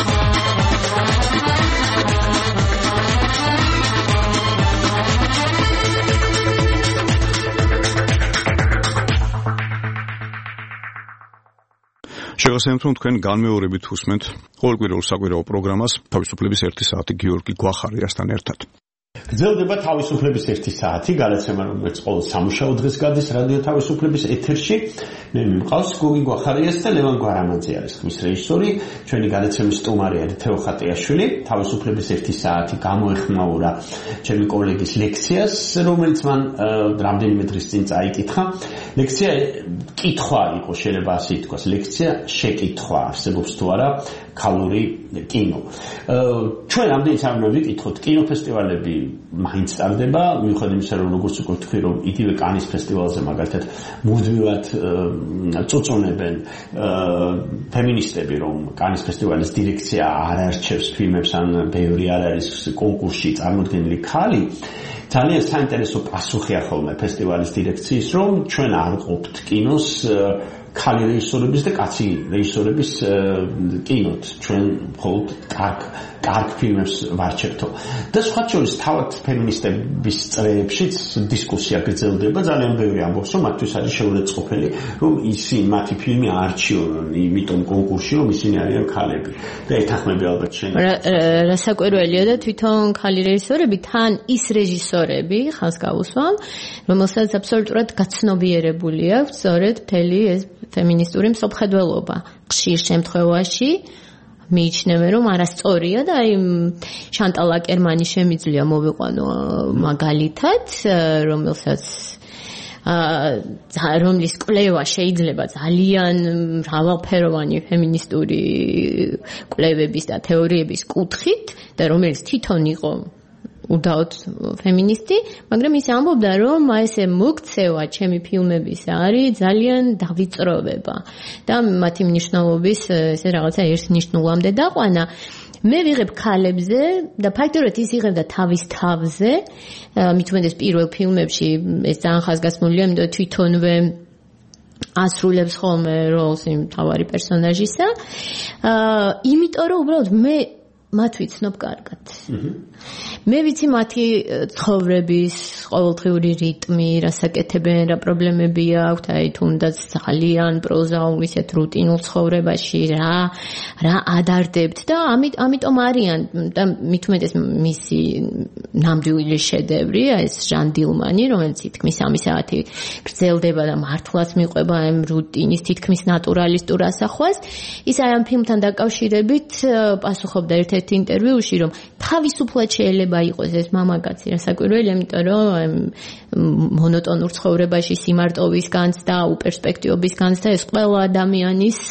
S1: შეგახსენებთ, რომ თქვენ განმეორებით უსმენთ ყოველკვირეულ საკვირაო პროგრამას თავისუფლების ერთი საათი გიორგი გვახარიასთან ერთად.
S4: გრძელდება თავისუფლების ერთი საათი, გადაცემა, რომელიც ყოველ სამუშაო დღეს გადის რადიო თავისუფლების ეთერში. მე მიმყავს გოგი გვახარიას და ლევან გვარამაძე არის ხმის რეჟისორი. ჩვენი გადაცემის სტუმარი არის თეო ხატიაშვილი. თავისუფლების ერთი საათი გამოეხმაურა ჩემი კოლეგის ლექციას, რომელიც მან რამდენიმე დღის წინ წაიკითხა. ლექცია კითხვა იყო, შეიძლება ასე ითქვას, ლექცია შეკითხვა, არსებობს თუ არა ქალური კინო. ჩვენ ამდენიც არ უნდა ვიკითხოთ, კინოფესტივალები მაინც ტარდება, მიუხედავად იმისა, რომ როგორც უკვე ვთქვი, რომ იგივე კანის ფესტივალზე მაგალითად მუდმივად წუწუნებენ ფემინისტები, რომ კანის ფესტივალის დირექცია არ არჩევს ფილმებს, ან ბევრი არ არის კონკურსში წარმოდგენილი ქალი. ძალიან საინტერესო პასუხი ახალმა ფესტივალის დირექციის, რომ ჩვენ არ ყოფთ კინოს ქალი რეჟისორების და კაცი რეჟისორების კინოთ. ჩვენ მხოლოდ კარგ კარგ ფილმებს ვარჩევთო. და სხვა შორის თავად ფემინისტების წრეებშიც დისკუსია გრძელდება. ძალიან ბევრი ამბობს, რომ მათთვის არის შეურაცხყოფელი, რომ ისინი მათი ფილმი არჩიონ, იმიტომ კონკურსში, რომ ისინი არიან ქალები. და ეთანხმები ალბათ შენ.
S5: რა საკვირველია და თვითონ ქალი რეჟისორები თან ის რეჟისორები ხალხს გაუსვამ, რომელსაც აბსოლუტურად გაცნობიერებული აქვს სწორედ მთელი ეს ფემინისტური მსოფლმხედველობა. ხშირ შემთხვევაში მიიჩნევენ, რომ არასწორია და აი შანტალ აკერმანი შემიძლია მოვიყვანო მაგალითად, რომელსაც რომლის კვლევა შეიძლება ძალიან მრავალფეროვანი ფემინისტური კვლევების და თეორიების კუთხით და რომელიც თვითონ იყო უდაოდ ფემინისტი, მაგრამ ის ამბობდა, რომ აი ესე მოქცევა ჩემი ფილმების არის ძალიან დავიწროვება და მათი მნიშვნელობის ესე რაღაცა ერთნიშნულამდე დაყვანა. მე ვიღებ ქალებზე და ფაქტობრივად ის იღებდა თავის თავზე, მით უმეტეს პირველ ფილმებში ეს ძალიან ხაზგასმულია, იმიტომ რომ თვითონვე ასრულებს ხოლმე როლს იმ თავარი პერსონაჟისა. აა, იმიტომ რომ უბრალოდ მე მათ ვიცნობ კარგად. მე ვიცი მათი ცხოვრების ყოველდღიური რიტმი, რა საკეთებენ, რა პრობლემები აქვთ, აი თუნდაც ძალიან პროზაულ ისეთ რუტინულ ცხოვრებაში რა რა ადარდებთ და ამით ამიტომ არიან და მით უმეტეს მისი ნამდვილი შედევრი, ეს ჟან დილმანი, რომელიც თითქმის სამი საათი გრძელდება და მართლაც მიყვება ამ რუტინის თითქმის ნატურალისტურ ასახვას. ის აი ამ ფილმთან დაკავშირებით პასუხობდა ერთ ერთ ინტერვიუში, რომ თავისუფლად შეიძლება იყოს ეს მამაკაცი, რასაკვირველია, იმიტომ რომ მონოტონურ ცხოვრებაში სიმარტოვის განცდა, უპერსპექტივობის განცდა ეს ყველა ადამიანის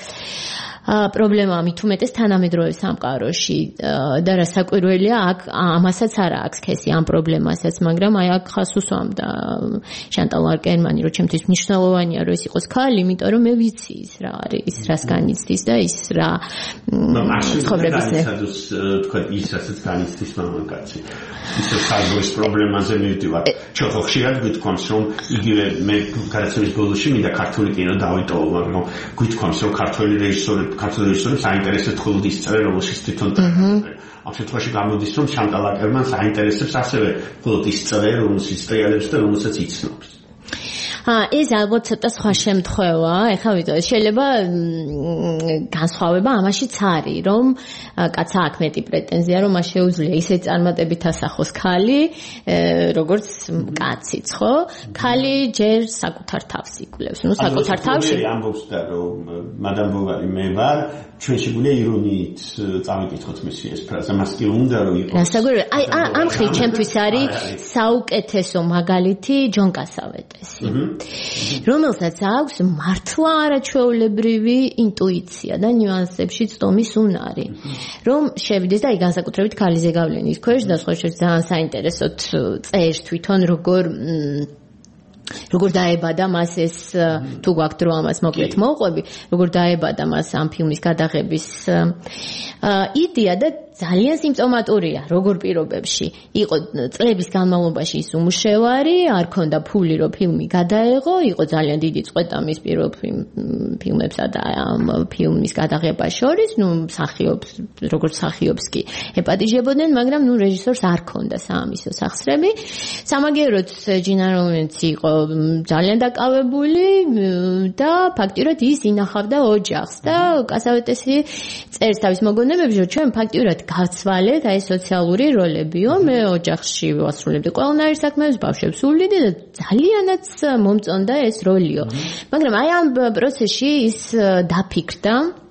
S5: პრობლემაა მით უმეტეს თანამედროვე სამყაროში და რასაკვირველია, აქ ამასაც არა აქვს სქესი ამ პრობლემასაც, მაგრამ აი აქ ხას უსვამდა შანტალ არკერმანი, რომ ჩემთვის მნიშვნელოვანია რომ ეს იყოს ქალი, იმიტომ რომ მე ვიცი ის რა არის, ის რას განიცდის და ის რა ცხოვრების
S4: თქვა ის რასაც განიცდის მამაკაცი. ის საზღვრის პრობლემაზე მივდივარ. ჩვენ ხო ხშირად გვითქვამს, რომ იგივე მე გადაცემის ბოლოში მინდა ქართული კინო დავიტოვო, მაგრამ გვითქვამს, რომ ქართველი რეჟისორები ქართული რეჟისორებს აინტერესებს მხოლოდ ის წრე, რომელშიც თვითონ ტრიალებს. ამ შემთხვევაში გამოდის, რომ შანტალ არკერმანს აინტერესებს ასევე მხოლოდ ის წრე, რომელშიც ტრიალებს და რომელსაც იცნობს.
S5: ეს ალბათ ცოტა სხვა შემთხვევაა. ეხლა ვიტყვი, შეიძლება განსხვავება ამაშიც არის, რომ კაცს აქვს მეტი პრეტენზია, რომ მას შეუძლია ისე წარმატებით ასახოს ქალი, როგორც კაციც, ხო? ქალი ჯერ საკუთარ თავს იკვლევს. ნუ საკუთარ თავში
S4: ამბობს და რომ მადამ ბოვარი მე ვარ, ჩვენ შეგვიძლია ირონიით წავიკითხოთ მისი ეს ფრაზა, მას კი უნდა რომ იყოს.
S5: რასაკვირველია, აი ამ ხრი ჩემთვის არის საუკეთესო მაგალითი ჯონ კასავეტესი. რომელსაც აქვს მართლა არაჩვეულებრივი ინტუიცია და ნიუანსებში წტომის უნარი, რომ შევიდეს და აი განსაკუთრებით ქალიზე გავლენის ქვეშ და სხვა შორის ძალიან საინტერესოდ წერს თვითონ როგორ როგორ დაებადა მას ეს თუ გვაქვს დრო ამას მოკლედ მოვყვები, როგორ დაებადა მას ამ ფილმის გადაღების იდეა და ძალიან სიმპტომატურია როგორ პირობებში იყო წლების განმავლობაში ის უმუშევარი, არ ქონდა ფული რომ ფილმი გადაეღო, იყო ძალიან დიდი წყვეტა მის პირველ ფილმებსა და ამ ფილმის გადაღებას შორის, ნუ მსახიობს როგორც მსახიობს კი ეპატიჟებოდნენ, მაგრამ ნუ რეჟისორს არ ქონდა საამისო სახსრები. სამაგიეროდ ჯინა რომენცი იყო ძალიან დაკავებული და ფაქტიურად ის ინახავდა ოჯახს და კასავეტესი წერს თავის მოგონებებში, რომ ჩვენ ფაქტიურად გავცვალეთ აი სოციალური როლებიო, მე ოჯახში ვასრულებდი ყველანაირ საქმეებს, ბავშვებს ვლიდე და ძალიანაც მომწონდა ეს როლიო. მაგრამ აი ამ პროცესში ის დაფიქრდა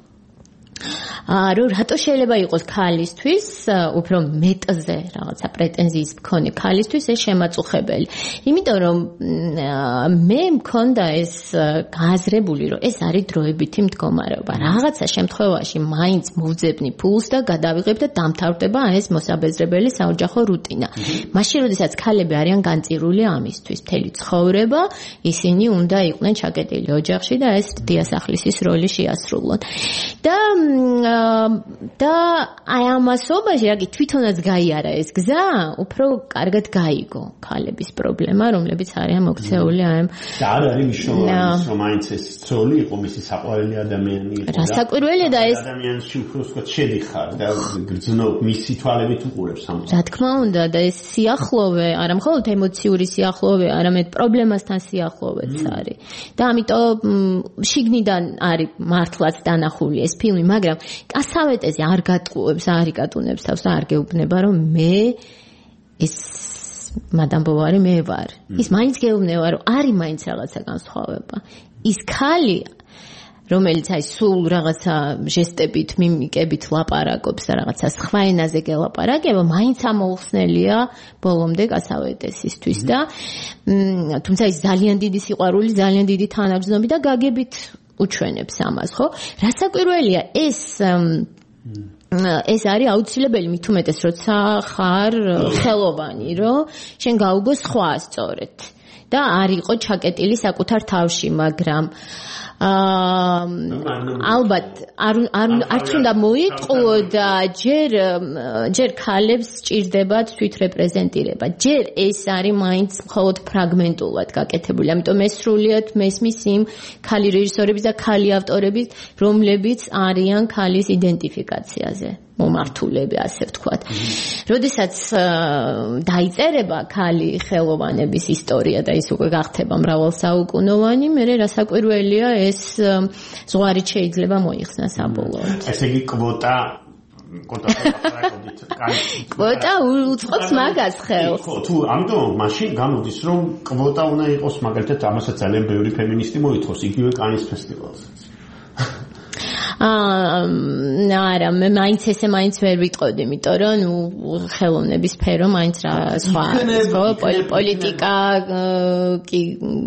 S5: რომ რატო შეიძლება იყოს ქალისთვის უფრო მეტზე რაღაცა პრეტენზიის მქონე ქალისთვის ეს შემაწუხებელი. იმიტომ რომ მე მქონდა ეს გააზრებული, რომ ეს არის დროებითი მდგომარეობა. რაღაცა შემთხვევაში მაინც მოვძებნი ფულს და გადავიღებ და დამთავრდება ეს მოსაბეზრებელი საოჯახო რუტინა. მაშინ როდესაც ქალები არიან განწირული ამისთვის, მთელი ცხოვრება ისინი უნდა იყვნენ ჩაკეტილი ოჯახში და ეს დიასახლისის როლი შეასრულონ. და და აი ამასობაში რაგი თვითონაც გაიარა ეს გზა, უფრო კარგად გაიგო ქალების პრობლემა, რომლებიც არიან მოქცეული ამ
S4: და არ არის მნიშვნელოვანი, რომ მაინც ეს ცოლი იყო მისი საყვარელი ადამიანი იყო.
S5: რასაკვირველია და ეს
S4: ადამიანში უფრო ვთქვათ შედიხარ და გრძნობ მისი თვალებით უყურებს ამ.
S5: რა თქმა უნდა და ეს სიახლოვე, არა მხოლოდ ემოციური სიახლოვე, არამედ პრობლემასთან სიახლოვეც არის. და ამიტომ შიგნიდან არის მართლაც დანახული ეს ფილმი, მაგრამ კასავეტესი არ გატყუებს, არ იკატუნებს თავს და არ გეუბნება, რომ მე ეს მადამ ბოვარი მე ვარ. ის მაინც გეუბნება, რომ არის მაინც რაღაცა განსხვავება. ის ქალი რომელიც აი სულ რაღაცა ჟესტებით, მიმიკებით ლაპარაკობს და რაღაცა სხვა ენაზე გელაპარაკება, მაინც ამოუხსნელია ბოლომდე კასავეტესისთვის და თუმცა ის ძალიან დიდი სიყვარული, ძალიან დიდი თანაგრძნობი და გაგებით უჩვენებს ამას, ხო? რასაკვირველია, ეს ეს არის აუცილებელი მით უმეტეს, როცა ხარ ხელოვანი, რომ შენ გაუგო სხვა სწორედ და არ იყო ჩაკეტილი საკუთარ თავში, მაგრამ ალბათ არ არ არც უნდა მოიტყუო და ჯერ ჯერ ქალებს სჭირდებათ თვითრეპრეზენტირება. ჯერ ეს არის მაინც მხოლოდ ფრაგმენტულად გაკეთებული. ამიტომ ეს სრულიად მესმის იმ ქალი რეჟისორების და ქალი ავტორების, რომლებიც არიან ქალის იდენტიფიკაციაზე. მომართულები, ასე ვთქვათ. როდესაც დაიწერება ქალი ხელოვანების ისტორია და ის უკვე გახდება მრავალსაუკუნოვანი, მერე რასაკვირველია ეს ზღვარით შეიძლება მოიხსნა საბოლოოდ.
S4: ესე იგი კვოტა
S5: კვოტა უწყობს მაგას ხელს.
S4: ხო, თუ ამიტომ მაშინ გამოდის რომ კვოტა უნდა იყოს მაგალითად ამასაც ძალიან ბევრი ფემინისტი მოითხოვს იგივე კანის ფესტივალსაც.
S5: აა არა, მე მაინც ესე მაინც ვერ ვიტყოდი, იმიტომ რომ ნუ ხელოვნების სფერო მაინც რა სხვა ხო პოლიტიკა კი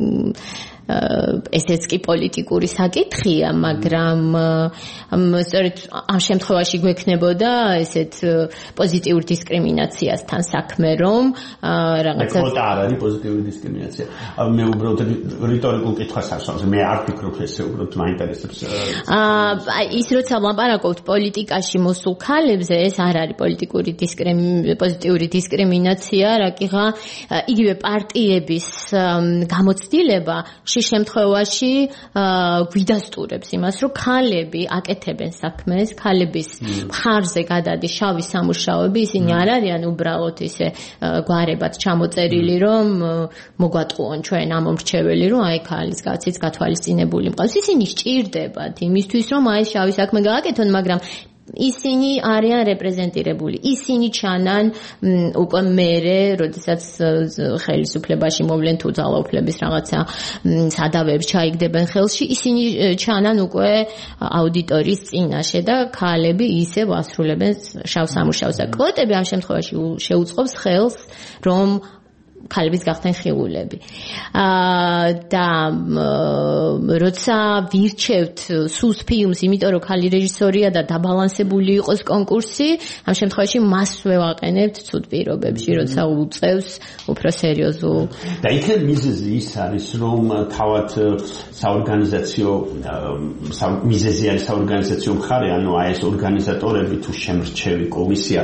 S5: ესეც კი პოლიტიკური საკითხია, მაგრამ სწორედ ამ შემთხვევაში გვექნებოდა ესეთ პოზიტიური დისკრიმინაციასთან საქმე, რომ რაღაცა
S4: კვოტა არ არის პოზიტიური დისკრიმინაცია. მე უბრალოდ რიტორიკულ კითხვას ასვამს. მე არ ვფიქრობ ესე უბრალოდ მაინტერესებს.
S5: აა ის როცა ვლაპარაკობთ პოლიტიკაში მოსულ ქალებზე, ეს არ არის პოლიტიკური დისკრიმინაცია, პოზიტიური დისკრიმინაცია, რაკიღა იგივე პარტიების გამოცდილება შემთხვევაში გვიდასტურებს იმას, რომ ქალები აკეთებენ საქმეს, ქალების მხარზე გადადის შავი სამუშაოები, ისინი არ არიან უბრალოდ ისე გვარებად ჩამოწერილი, რომ მოგვატყუონ ჩვენ ამ მომრჩეველი, რომ აი ქალის კაციც გათვალისწინებული მყავს. ისინი სჭირდებათ იმისთვის, რომ აი შავი საქმე გააკეთონ, მაგრამ ისინი არიან რეპრეზენტირებული. ისინი ჩანან უკვე მერე, როდესაც ხელისუფლებაში მოვლენ თუ ძალაუფლების რაღაცა სადავეებს ჩაიგდებენ ხელში, ისინი ჩანან უკვე აუდიტორიის წინაშე და ქალები ისევ ასრულებენ შავ სამუშაოს. კვოტები ამ შემთხვევაში შეუწყობს ხელს, რომ ქალების გახდნენ ხილულები. აა და როცა ვირჩევთ სუს ფილმს, იმიტომ რომ ქალი რეჟისორია და დაბალანსებული იყოს კონკურსი, ამ შემთხვევაში მასვე ვაყენებთ ცუდ პირობებში, როცა უწევს უფრო სერიოზულ.
S4: და იქნებ მიზეზი ის არის, რომ თავად საორგანიზაციო მიზეზი არის საორგანიზაციო მხარე, ანუ აი ეს ორგანიზატორები თუ შემრჩევი კომისია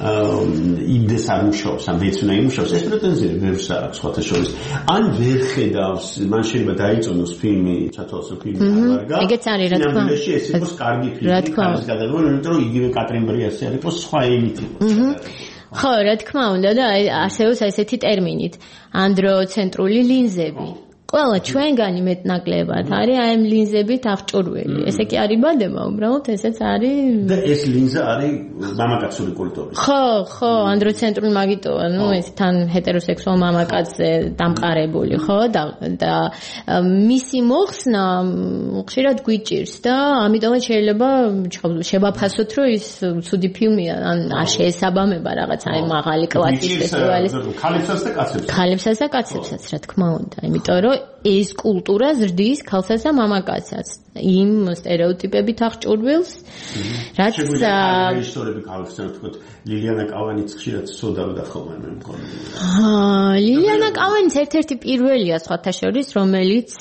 S4: იმდეს არ მუშაობს, ამ ვეც უნდა იმუშაოს, ეს პრეტენზია ვერს არ აქვს სხვათა შორის. ან ვერ ხედავს, მან შეიძლება დაიწონოს ფილმი, ჩათვალოს ფილმი აღარგა.
S5: ეგეც არის, რა თქმა უნდა.
S4: ეს იყოს კარგი ფილმი, კარგის გადაღება, იმიტომ რომ იგივე კატრინ ბრიასი არის, იყოს სხვა ემით იყოს.
S5: ხო, რა თქმა უნდა და არსებობს ესეთი ტერმინით, ანდროცენტრული ლინზები. ყველა ჩვენგანი მეტნაკლებად არის აი ამ ლინზებით აღჭურვილი. ესე კი არის ბადება, უბრალოდ ესეც არის
S4: და ეს ლინზა არის მამაკაცური კულტურის.
S5: ხო, ხო, ანდროცენტრული მაგიტოა, ნუ ეს თან ჰეტეროსექსუალ მამაკაცზე დამყარებული, ხო? და და მისი მოხსნა ხშირად გვიჭირს და ამიტომაც შეიძლება შევაფასოთ, რომ ის ცუდი ფილმია, ან არ შეესაბამება რაღაც აი მაღალი კლასის ფესტივალის.
S4: ქალებსაც და კაცებსაც.
S5: ქალებსაც და კაცებსაც, რა თქმა უნდა, იმიტომ რომ ეს კულტურა ზრდის ქალსაც და მამაკაცსაც იმ სტერეოტიპებით აღჭურვილს, რაც
S4: რეჟისორები ქალებსაც ვთქვათ, ლილიანა კავანიც ხშირად სოდავდა ხოლმე მე მგონი.
S5: აა ლილიანა კავანიც ერთ-ერთი პირველია სხვათა შორის, რომელიც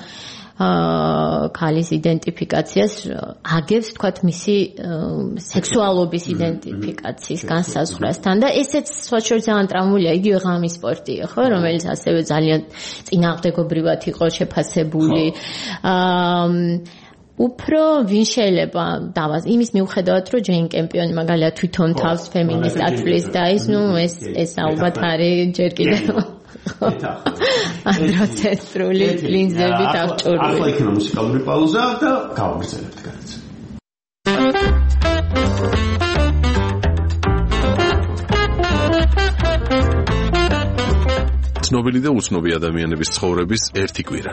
S5: აა ქალის იდენტიფიკაციას აგებს, თქვათ, მისი სექსუალობის იდენტიფიკაციის განსაზღვრასთან და ესეც სხვათა შორის ძალიან ტრამვულია, იგივე ღამის სპორტია, ხო, რომელიც ასევე ძალიან წინააღმდეგობრივად იყო შეფასებული. აა უფრო ვინ შეიძლება დავას იმის მიუხედავად, რომ ჯეინ კემპიონი მაგალითად თვითონ თავს ფემინისტ ათვლის და ის, ნუ ეს ეს ალბათ არის ჯერ კიდევ ანდროცენტრული ლინზებით აღჭურვილი.
S4: ახლა იქნება მუსიკალური პაუზა და გავაგრძელებთ განაცემას.
S2: ცნობილი და უცნობი ადამიანების ცხოვრების ერთი კვირა.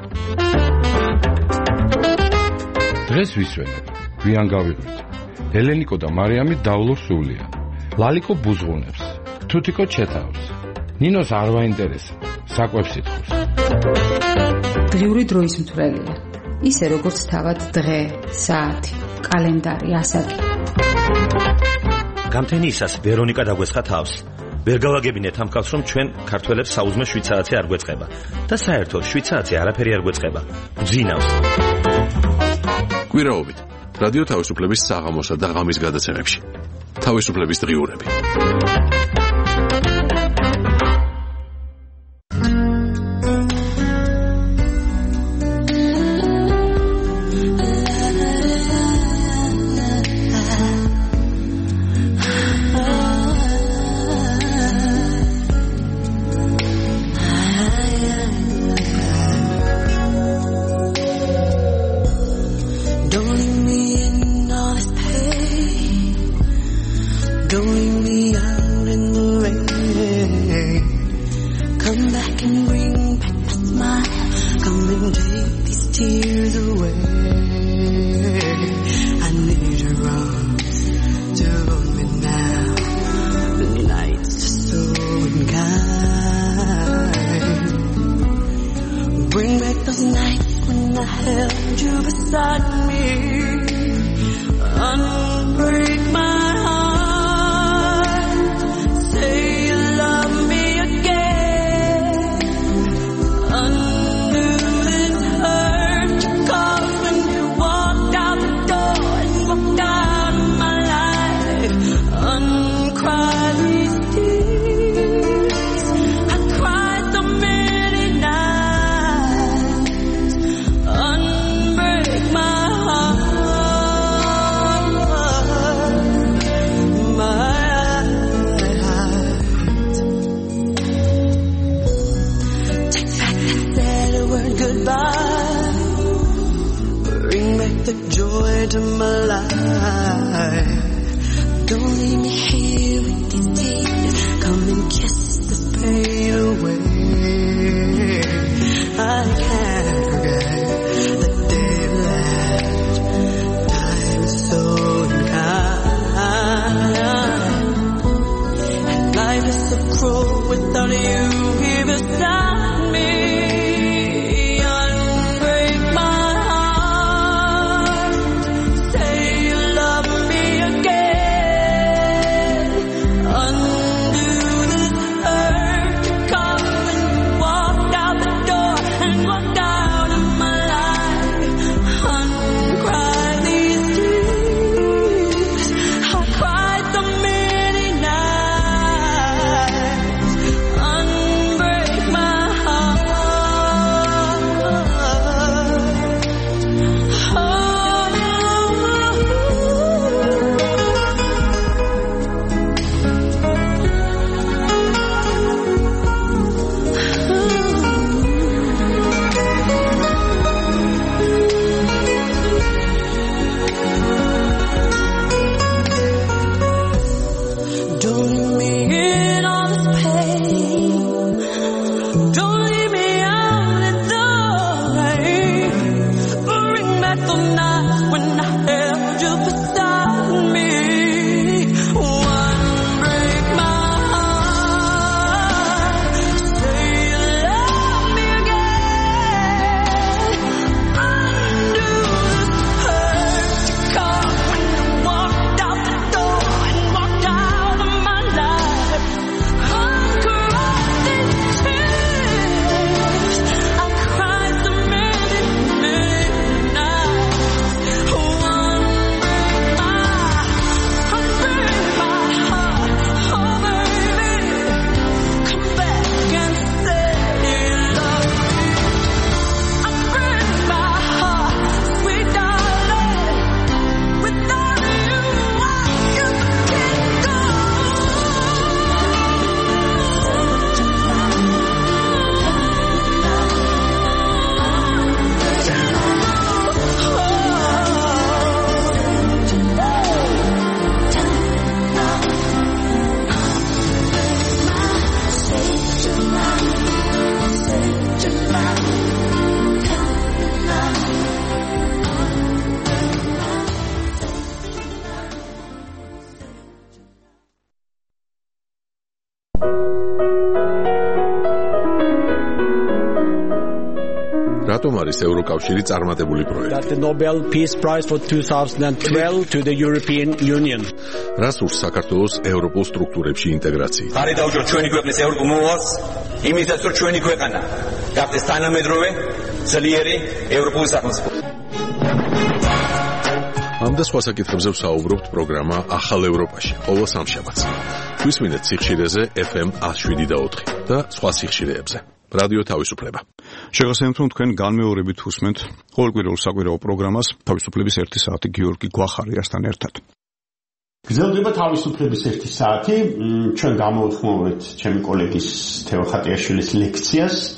S8: დღეს ვისვენებ, გვიან გავიღვით. ელენიკო და მარიამი დავლობს სულია. ლალიკო ბუზღუნებს, თუთიკო ჩეთავს. ნინოს არ ვაინტერესა, საკვებს ითხოვს.
S9: დღიური დროის მთვრელია. ისე როგორც თავად დღე, საათი, კალენდარი, ასაკი.
S10: გამთენიისას ვერონიკა დაგვესხა თავს. ვერ გავაგებინეთ ამ კაცს, რომ ჩვენ ქართველებს საუზმე შვიცააცი არ გვეწყება და საერთოდ შვიცააცი არაფერი არ გვეწყება. გძინავს.
S2: კვირაობით რადიო თავისუფლების საღამოსა და ღამის გადაცემებში. თავისუფლების დღიურები.
S11: that can bring back the smile. Come and take these tears away. I need your arms to hold me now. The nights are so unkind. Bring back those nights when I held you beside me. Unbreak my heart. Say you love me again. Undo this hurt you caused when you walked out the door and walked out of my life. Uncry these tears. I cried so many nights. Unbreak my heart. Goodbye. Bring back the joy to my life. Don't leave me here with these tears. Come and kiss this pain away. I can't forget the day we left. Time is so unkind. And life is so cruel without you here beside me.
S2: რატომ არის ევროკავშირი წარმატებული პროექტი?
S12: The Nobel Peace Prize for twenty twelve to the European Union.
S2: რას ურს საქართველოს ევროპულ სტრუქტურებში ინტეგრაცია?
S13: ხარი დაუჯო ჩვენი ქვეყნის ევროპულ მოვალს, იმისათვის რომ ჩვენი ქვეყანა გახდეს თანამედროვე, ძლიერი ევროპული სახელმწიფო.
S2: ამ და სხვა საკითხებზე ვსაუბრობთ პროგრამა ახალ ევროპაში, ყოველ სამშაბათს. გვისმინეთ სიხშირეზე ეფ ემ one oh seven და four და სხვა სიხშირეებზე. რადიო თავისუფლება.
S1: შეგახსენებთ, რომ თქვენ განმეორებით უსმენთ ყოველკვირეულ საკვირაო პროგრამას თავისუფლების ერთი საათი გიორგი გვახარიასთან ერთად.
S4: გრძელდება თავისუფლების ერთი საათი. ჩვენ გამოვიხმოვეთ ჩემი კოლეგის თეო ხატიაშვილის ლექციას.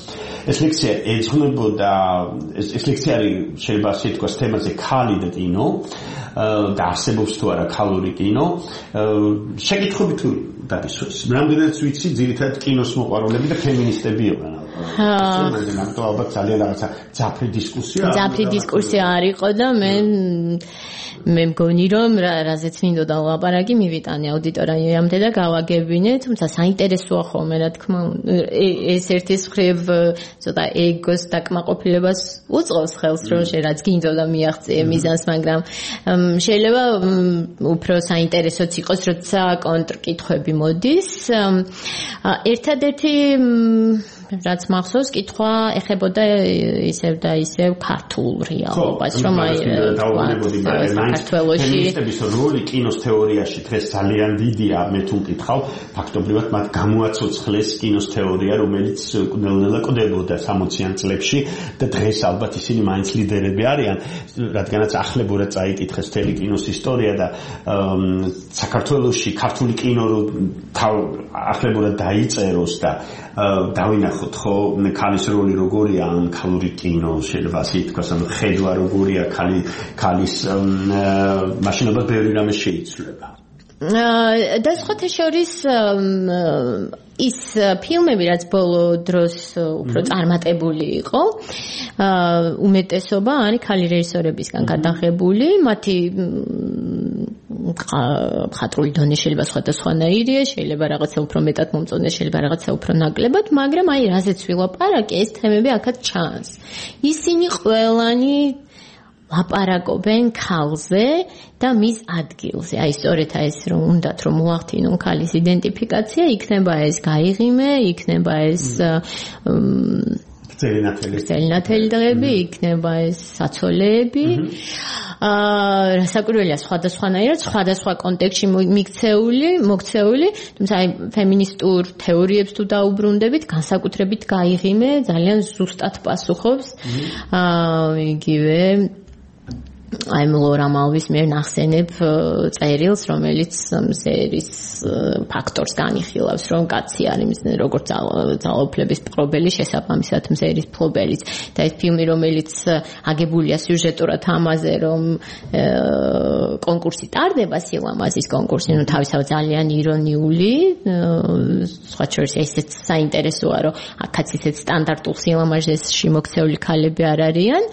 S4: ეს ლექსია ეძღვნებოდა ეს ეს ლექსია შეიძლება ასე თქვას თემაზე ქალი და კინო და არსებობს თუ არა ქალური კინო შეკითხვები თუ დაგისვეს რამდენად ვიცი ძირითადად კინოს მოყვარულები და ფემინისტები იყვნენ ალბათ ალბათ ძალიან რაღაცა ძაფრი დისკუსია
S5: ძაფრი დისკუსია არ იყო და მე მე მგონი რომ რაზეც მინდოდა ლაპარაკი მივიტანე აუდიტორიამდე და გავაგებინე თუმცა საინტერესოა ხოლმე რა თქმა უნდა ეს ერთის მხრივ ცოტა ეგოს დაკმაყოფილებას უწყობს ხელს რომ შე რაც გინდოდა მიაღწიე მიზანს მაგრამ შეიძლება უფრო საინტერესოც იყოს როცა კონტრკითხვები მოდის ერთადერთი რაც მახსოვს კითხვა ეხებოდა ისევ და ისევ ქართულ რეალობას რომ აი საქართველოში
S4: ფემინისტების როლი კინოს თეორიაში დღეს ძალიან დიდია მე თუ მკითხავ ფაქტობრივად მათ გამოაცოცხლეს კინოს თეორია რომელიც ნელ-ნელა კვდებოდა სამოციან წლებში და დღეს ალბათ ისინი მაინც ლიდერები არიან რადგანაც ახლებურად წაიკითხეს მთელი კინოს ისტორია და საქართველოში ქართული კინო ახლებურად დაიწეროს და დავინახოთ ხო ქალის როლი როგორია ამ ქალური კინო შეიძლება ასე ითქვას ანუ ხედვა როგორია ქალი ქალის მაშინებად ბევრი რამე შეიცვლება
S5: და სხვათა შორის ის ფილმები რაც ბოლო დროს უფრო წარმატებული იყო უმეტესობა არის ქალი რეჟისორებისგან გადაღებული მათი მხატვრული დონე შეიძლება სხვადასხვანაირია შეიძლება რაღაცა უფრო მეტად მომწონდეს შეიძლება რაღაცა უფრო ნაკლებად მაგრამ აი რაზეც ვილაპარაკე ეს თემები აქაც ჩანს ისინი ყველანი ლაპარაკობენ ქალზე და მის ადგილზე. აი სწორედ ეს რომ უნდათ რომ მოახდინონ ქალის იდენტიფიკაცია, იქნება ეს გაიღიმე, იქნება ეს წელნათელი დღეები, იქნება ეს საცოლეები. აა რასაკვირველია სხვადასხვანაირად, სხვადასხვა კონტექსტში მიქცეული, მოქცეული, თუმცა აი ფემინისტურ თეორიებს თუ დაუბრუნდებით, განსაკუთრებით გაიღიმე, ძალიან ზუსტად პასუხობს. აა იგივე აი ლორა მალვის მიერ ნახსენებ წერილს, რომელიც მზერის ფაქტორს განიხილავს, რომ კაცი არის როგორც ძალაუფლების მფლობელი, შესაბამისად მზერის მფლობელიც. და ეს ფილმი, რომელიც აგებულია სიუჟეტურად ამაზე, რომ კონკურსი ტარდება, სილამაზის კონკურსი, ну თავისთავად ძალიან ირონიული, სხვა შორის ესეც საინტერესოა, რომ აქაც ისეთ სტანდარტულ სილამაზეში მოქცეული ქალები არ არიან.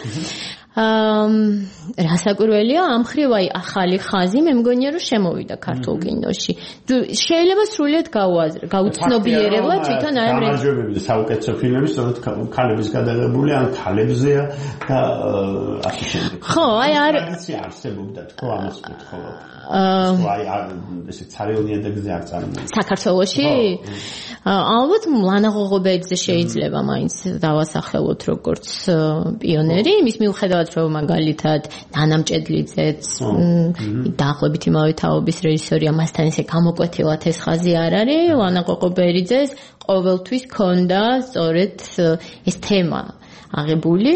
S5: აა რასაკვირველია ამ ხრივ აი ახალი ხაზი მე მგონია რომ შემოვიდა ქართულ კინოში. შეიძლება სრულიად გაუცნობიერებლა თვითონ აი
S4: გამარჯვებები და საუკეთესო ფილმები სწორედ ქალების გადაღებული ან ქალებზეა და ასე შემდეგ.
S5: ხო, აი არ
S4: არსებობდა თქო ამას კითხულობ. აა აი ესე ცარიელნიადაგზე არ წარმოიდგინე.
S5: საქართველოში ალბათ ლანა ღოღობეძე შეიძლება მაინც დავასახელოთ როგორც პიონერი იმის მიუხედავად რომ მაგალითად ნანა მჭედლიძეც დაახლოებით იმავე თაობის რეჟისორია მასთან ესე გამოკვეთილად ეს ხაზი არ არის ლანა ღოღობერიძეს ყოველთვის ქონდა სწორედ ეს თემა აღებული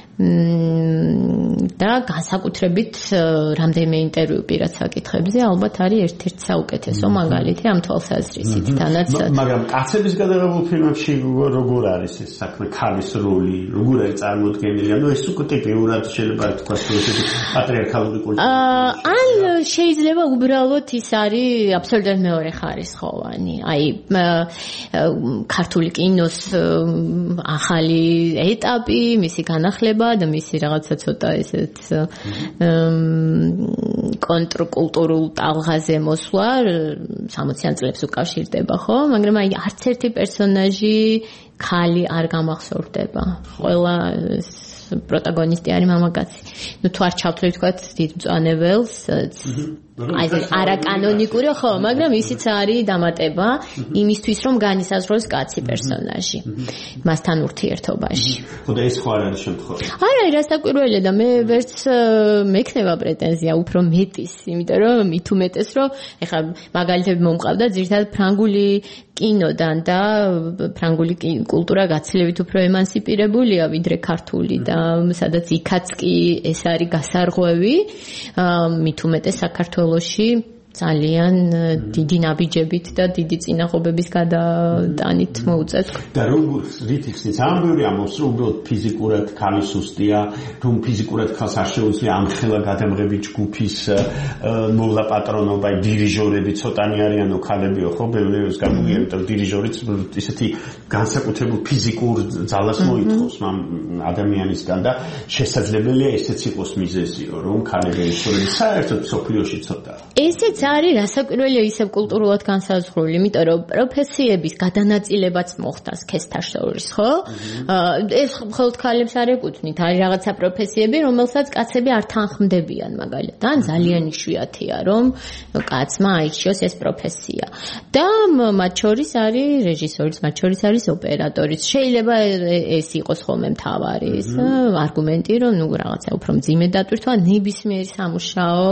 S5: და განსაკუთრებით რამდენიმე ინტერვიუ პირად საკითხებზე ალბათ არის ერთ-ერთი საუკეთესო მაგალითი ამ თვალსაზრისით თანაც
S4: მაგრამ კაცების გადაღებულ ფილმებში როგორ არის ეს საქმე ქალის როლი როგორ არის წარმოდგენილი ანუ ეს უკვე ტიპიურად შეიძლება თქვას რომ ესეთი პატრიარქალური კულტურა
S5: ან შეიძლება უბრალოდ ის არის აბსოლუტურად მეორე ხარისხოვანი აი ქართული კინოს ახალი ეტაპი მისი განახლება და მისი რაღაცა ცოტა ესეთ კონტრკულტურულ ტალღაზე მოსვლა სამოციან წლებს უკავშირდება ხო მაგრამ აი არც ერთი პერსონაჟი ქალი არ გამახსოვრდება ყველა პროტაგონისტი არის მამაკაცი ну თუ არ ჩავთვლით თქვათ დიდ მწვანებელს აი ეს არაკანონიკური ხო მაგრამ ისიც არის დამატება იმისთვის რომ განისაზღვროს კაცი პერსონაჟი მასთან ურთიერთობაში
S4: ხო და ეს ხო არ არის შემთხვევა
S5: არა რასაკვირველია და მე ვერც მექნება პრეტენზია უფრო მეტის იმიტომ რომ მით უმეტეს რომ ეხლა მაგალითები მომყავდა ძირითადად ფრანგული კინოდან და ფრანგული კულტურა გაცილებით უფრო ემანსიპირებულია ვიდრე ქართული და სადაც იქაც კი ეს არის გასარღვევი მით უმეტეს საქართველოში ძალიან დიდი ნაბიჯებით და დიდი წინაღობების გადატანით მოუწევთ.
S4: და როგორ რითიხსნით ამ ბევრი ამბობს რომ უბრალოდ ფიზიკურად ქალი სუსტია, რომ ფიზიკურად ქალს არ შეუძლია ამხელა გადამღები ჯგუფის მოვლა პატრონობა, დირიჟორები ცოტანი არიანო ქალებიო, ხო, ბევრს გამოგიერთეთ, რომ დირიჟორიც ისეთი განსაკუთრებულ ფიზიკურ ძალას მოითხოვს ამ ადამიანისგან და შესაძლებელია ესეც იყოს მიზეზიო, რომ ქალი რეჟისორები საერთოდ სოფლიოში ცოტა.
S5: ესეც არის რასაკვირველია ისევ კულტურულად განსაზღვრული, იმიტომ რომ პროფესიების გადანაწილებაც მოხდა სქესთა შორის, ხო? ეს მხოლოდ ქალებს არ ეკუთვნით, არის რაღაცა პროფესიები, რომელსაც კაცები არ თანხმდებიან მაგალითად, ან ძალიან იშვიათია, რომ კაცმა აირჩიოს ეს პროფესია. და მათ შორის არის რეჟისორიც, მათ შორის არის ოპერატორიც. შეიძლება ეს იყოს ხოლმე მთავარი ის არგუმენტი, რომ ნუ რაღაცა უფრო მძიმე დატვირთვა ნებისმიერი სამუშაო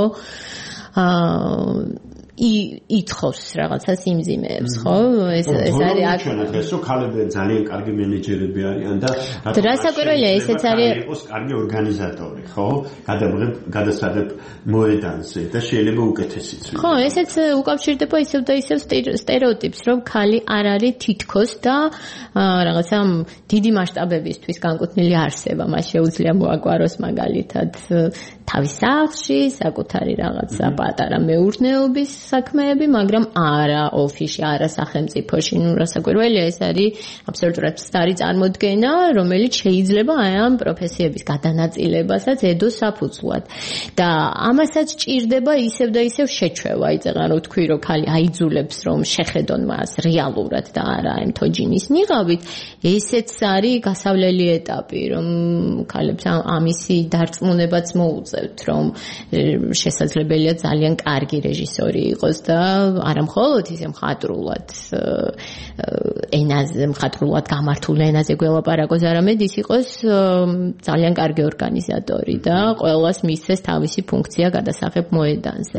S5: აა ითხოვს რაღაცა სიმძიმეებს, ხო? ეს ეს არის
S4: აქ დღეს რომ ქალები ძალიან კარგი მენეჯერები არიან და
S5: რასაკვირველია, ესეც არის
S4: იყოს კარგი ორგანიზატორი, ხო? გადაბრებ გადასაღებ მოედანზე და შეიძლება უკეთესიც ვიყოს.
S5: ხო, ესეც უკავშირდება ისევ და ისევ სტერეოტიპს, რომ ქალი არ არის თითქოს და რაღაცა დიდი მასშტაბებისთვის განკუთვნილი არსება, მას შეუძლია მოაგვაროს მაგალითად თავის სახლში, საკუთარი რაღაცა პატარა მეურნეობის საქმეები, მაგრამ არა ოფისში, არა სახელმწიფოში. ნუ რასაკვირველია, ეს არის აბსოლუტურად სტარი წარმოდგენა, რომელიც შეიძლება აი ამ პროფესიების გადანაწილებასაც ედოს საფუძვლად. და ამასაც ჭირდება ისევ და ისევ შეჩვევა. იცეღან რომ თქვი, რომ ქალი აიძულებს, რომ შეხედონ მას რეალურად და არა ამ თოჯინის ნიღავით, ესეც არის გასავლელი ეტაპი, რომ ქალებს ამისი დარწმუნებაც მოუწევთ, რომ შესაძლებელია ძალიან კარგი რეჟისორი იყოს და არა მხოლოდ ისე მხატვრულად ენაზე, მხატვრულად გამართულ ენაზე გველაპარაკოს, არამედ ის იყოს ძალიან კარგი ორგანიზატორი და ყველას მისცეს თავისი ფუნქცია გადასაღებ მოედანზე.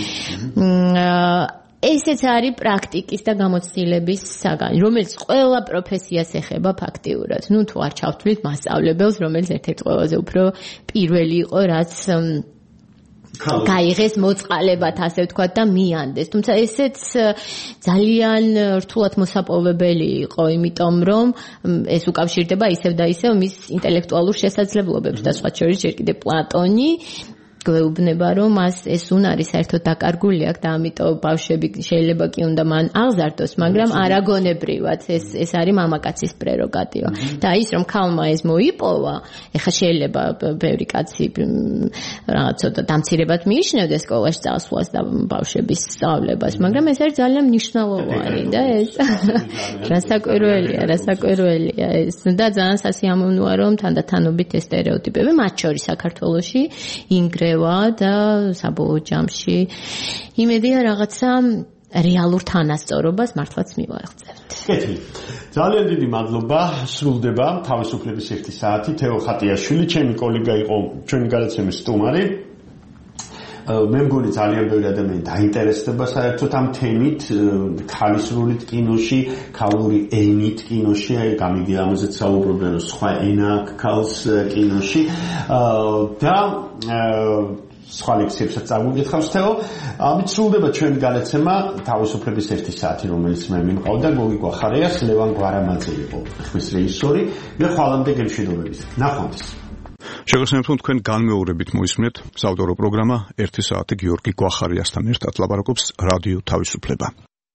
S5: ესეც არის პრაქტიკის და გამოცდილების საგანი, რომელიც ყველა პროფესიას ეხება ფაქტიურად. ნუ თუ არ ჩავთვლით მასწავლებელს, რომელიც ერთ-ერთი ყველაზე უფრო პირველი იყო, რაც გაიღეს მოწყალებად, ასე ვთქვათ, და მიანდეს. თუმცა ესეც ძალიან რთულად მოსაპოვებელი იყო, იმიტომ რომ ეს უკავშირდება ისევ და ისევ მის ინტელექტუალურ შესაძლებლობებს და სხვა შორის ჯერ კიდევ პლატონი გვეუბნება, რომ მას ეს უნარი საერთოდ დაკარგული აქვს და ამიტომ ბავშვები შეიძლება კი უნდა მან აღზარდოს, მაგრამ არაგონებრივად ეს ეს არის მამაკაცის პრეროგატივა. და ის რომ ქალმა ეს მოიპოვა, ეხლა შეიძლება ბევრი კაცი რაღაც ცოტა დამცირებად მიიჩნევდეს სკოლაში წასვლას და ბავშვების სწავლებას, მაგრამ ეს არის ძალიან მნიშვნელოვანი და ეს რასაკვირველია, რასაკვირველია ეს და ძალიან სასიამოვნოა, რომ თანდათანობით ეს სტერეოტიპები, მათ შორის საქართველოში ინგრე და საბოლოო ჯამში იმედია რაღაცა რეალურ თანასწორობას მართლაც მივაღწევთ.
S4: კეთილი. ძალიან დიდი მადლობა. სრულდება თავისუფლების ერთი საათი. თეო ხატიაშვილი, ჩემი კოლეგა იყო ჩვენი გადაცემის სტუმარი. მე მგონი ძალიან ბევრი ადამიანი დაინტერესდება საერთოდ ამ თემით, ქალის როლით კინოში, ქალური ენით კინოში, აი გამიგია ამაზე საუბრობენ, რომ სხვა ენა აქვს ქალს კინოში და სხვა ლექციებსაც წაგვიკითხავს თეო. ამით სრულდება ჩვენი გადაცემა თავისუფლების ერთი საათი, რომელიც მე მიმყავდა, გოგი გვახარიას, ლევან გვარამაძე იყო ხმის რეჟისორი. მე ხვალამდე გემშვიდობებით. ნახვამდის.
S1: შეგახსენებთ, რომ თქვენ განმეორებით მოისმენთ საავტორო პროგრამა ერთი საათი გიორგი გვახარიასთან ერთად ლაპარაკობს რადიო თავისუფლება.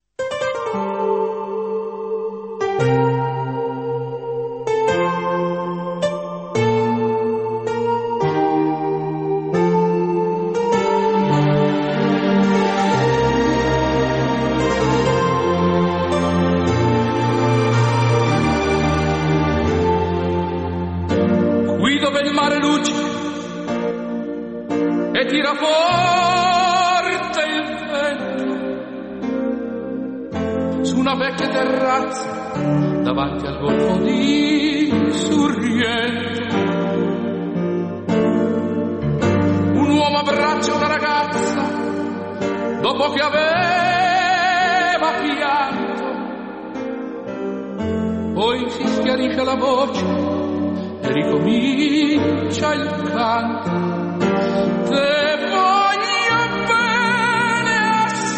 S14: Davanti al golfo di Sorrento un uomo abbraccia una ragazza dopo che aveva pianto, poi si schiarisce la voce e ricomincia il canto. Te voglio bene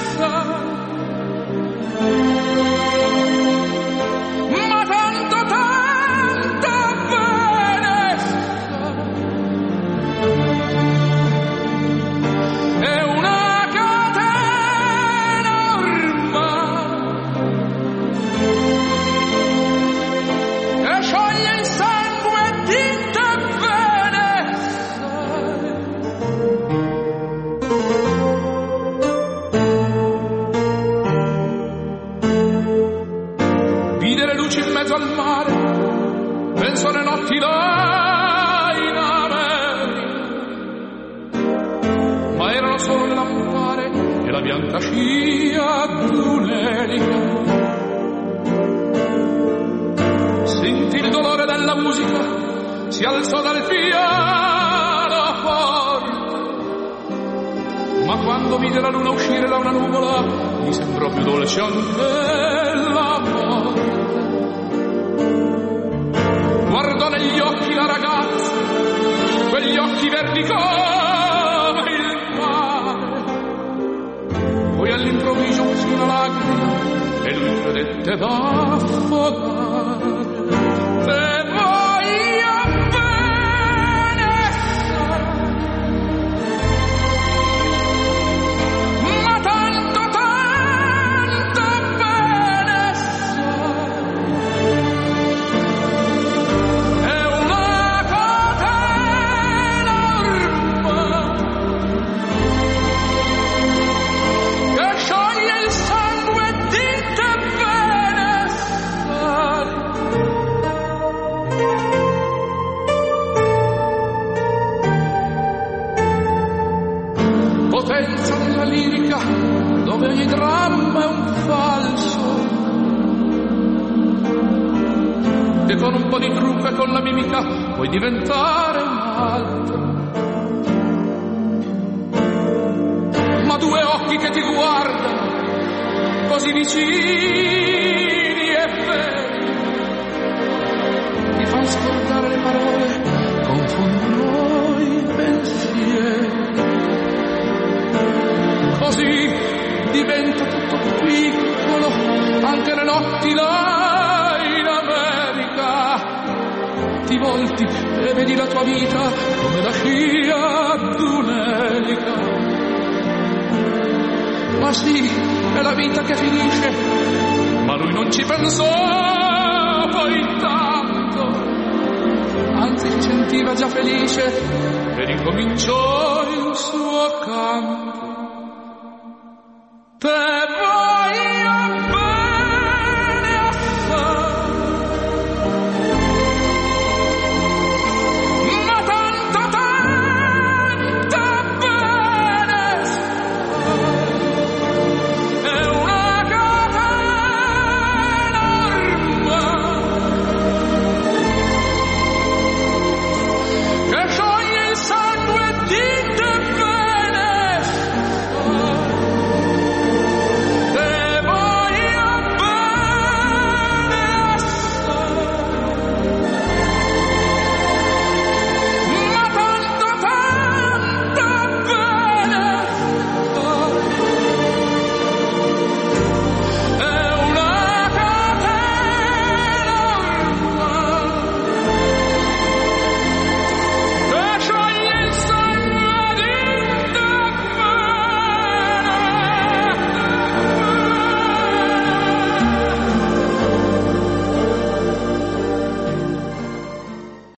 S14: perso le notti là in America, ma erano solo le lampare e la bianca scia d'un'elica. Sentì il dolore della musica, si alzò dal piano forte, ma quando vide la luna uscire da una nuvola gli sembrò più dolce anche la morte. Guardò negli occhi la ragazza, quegli occhi verdi come il mare, poi all'improvviso uscì una lacrima e lui credette d'affogare. Se voglio bene, ma tanto, tanto bene è una catena ormai che scioglie il sangue di te bene sai. Potenza della lirica dove ogni dramma è un falso, e con un po' di trucco e con la mimica puoi diventare un altro. Ma due occhi che ti guardano così vicini e veri ti fanno scordare le parole, confondono i pensieri. Così diventa tutto piccolo, anche le notti là in America. Ti volti e vedi la tua vita come la scia d'un'elica. Ma sì, è la vita che finisce, ma lui non ci pensò poi tanto, anzi si sentiva già felice e ricominciò il suo canto.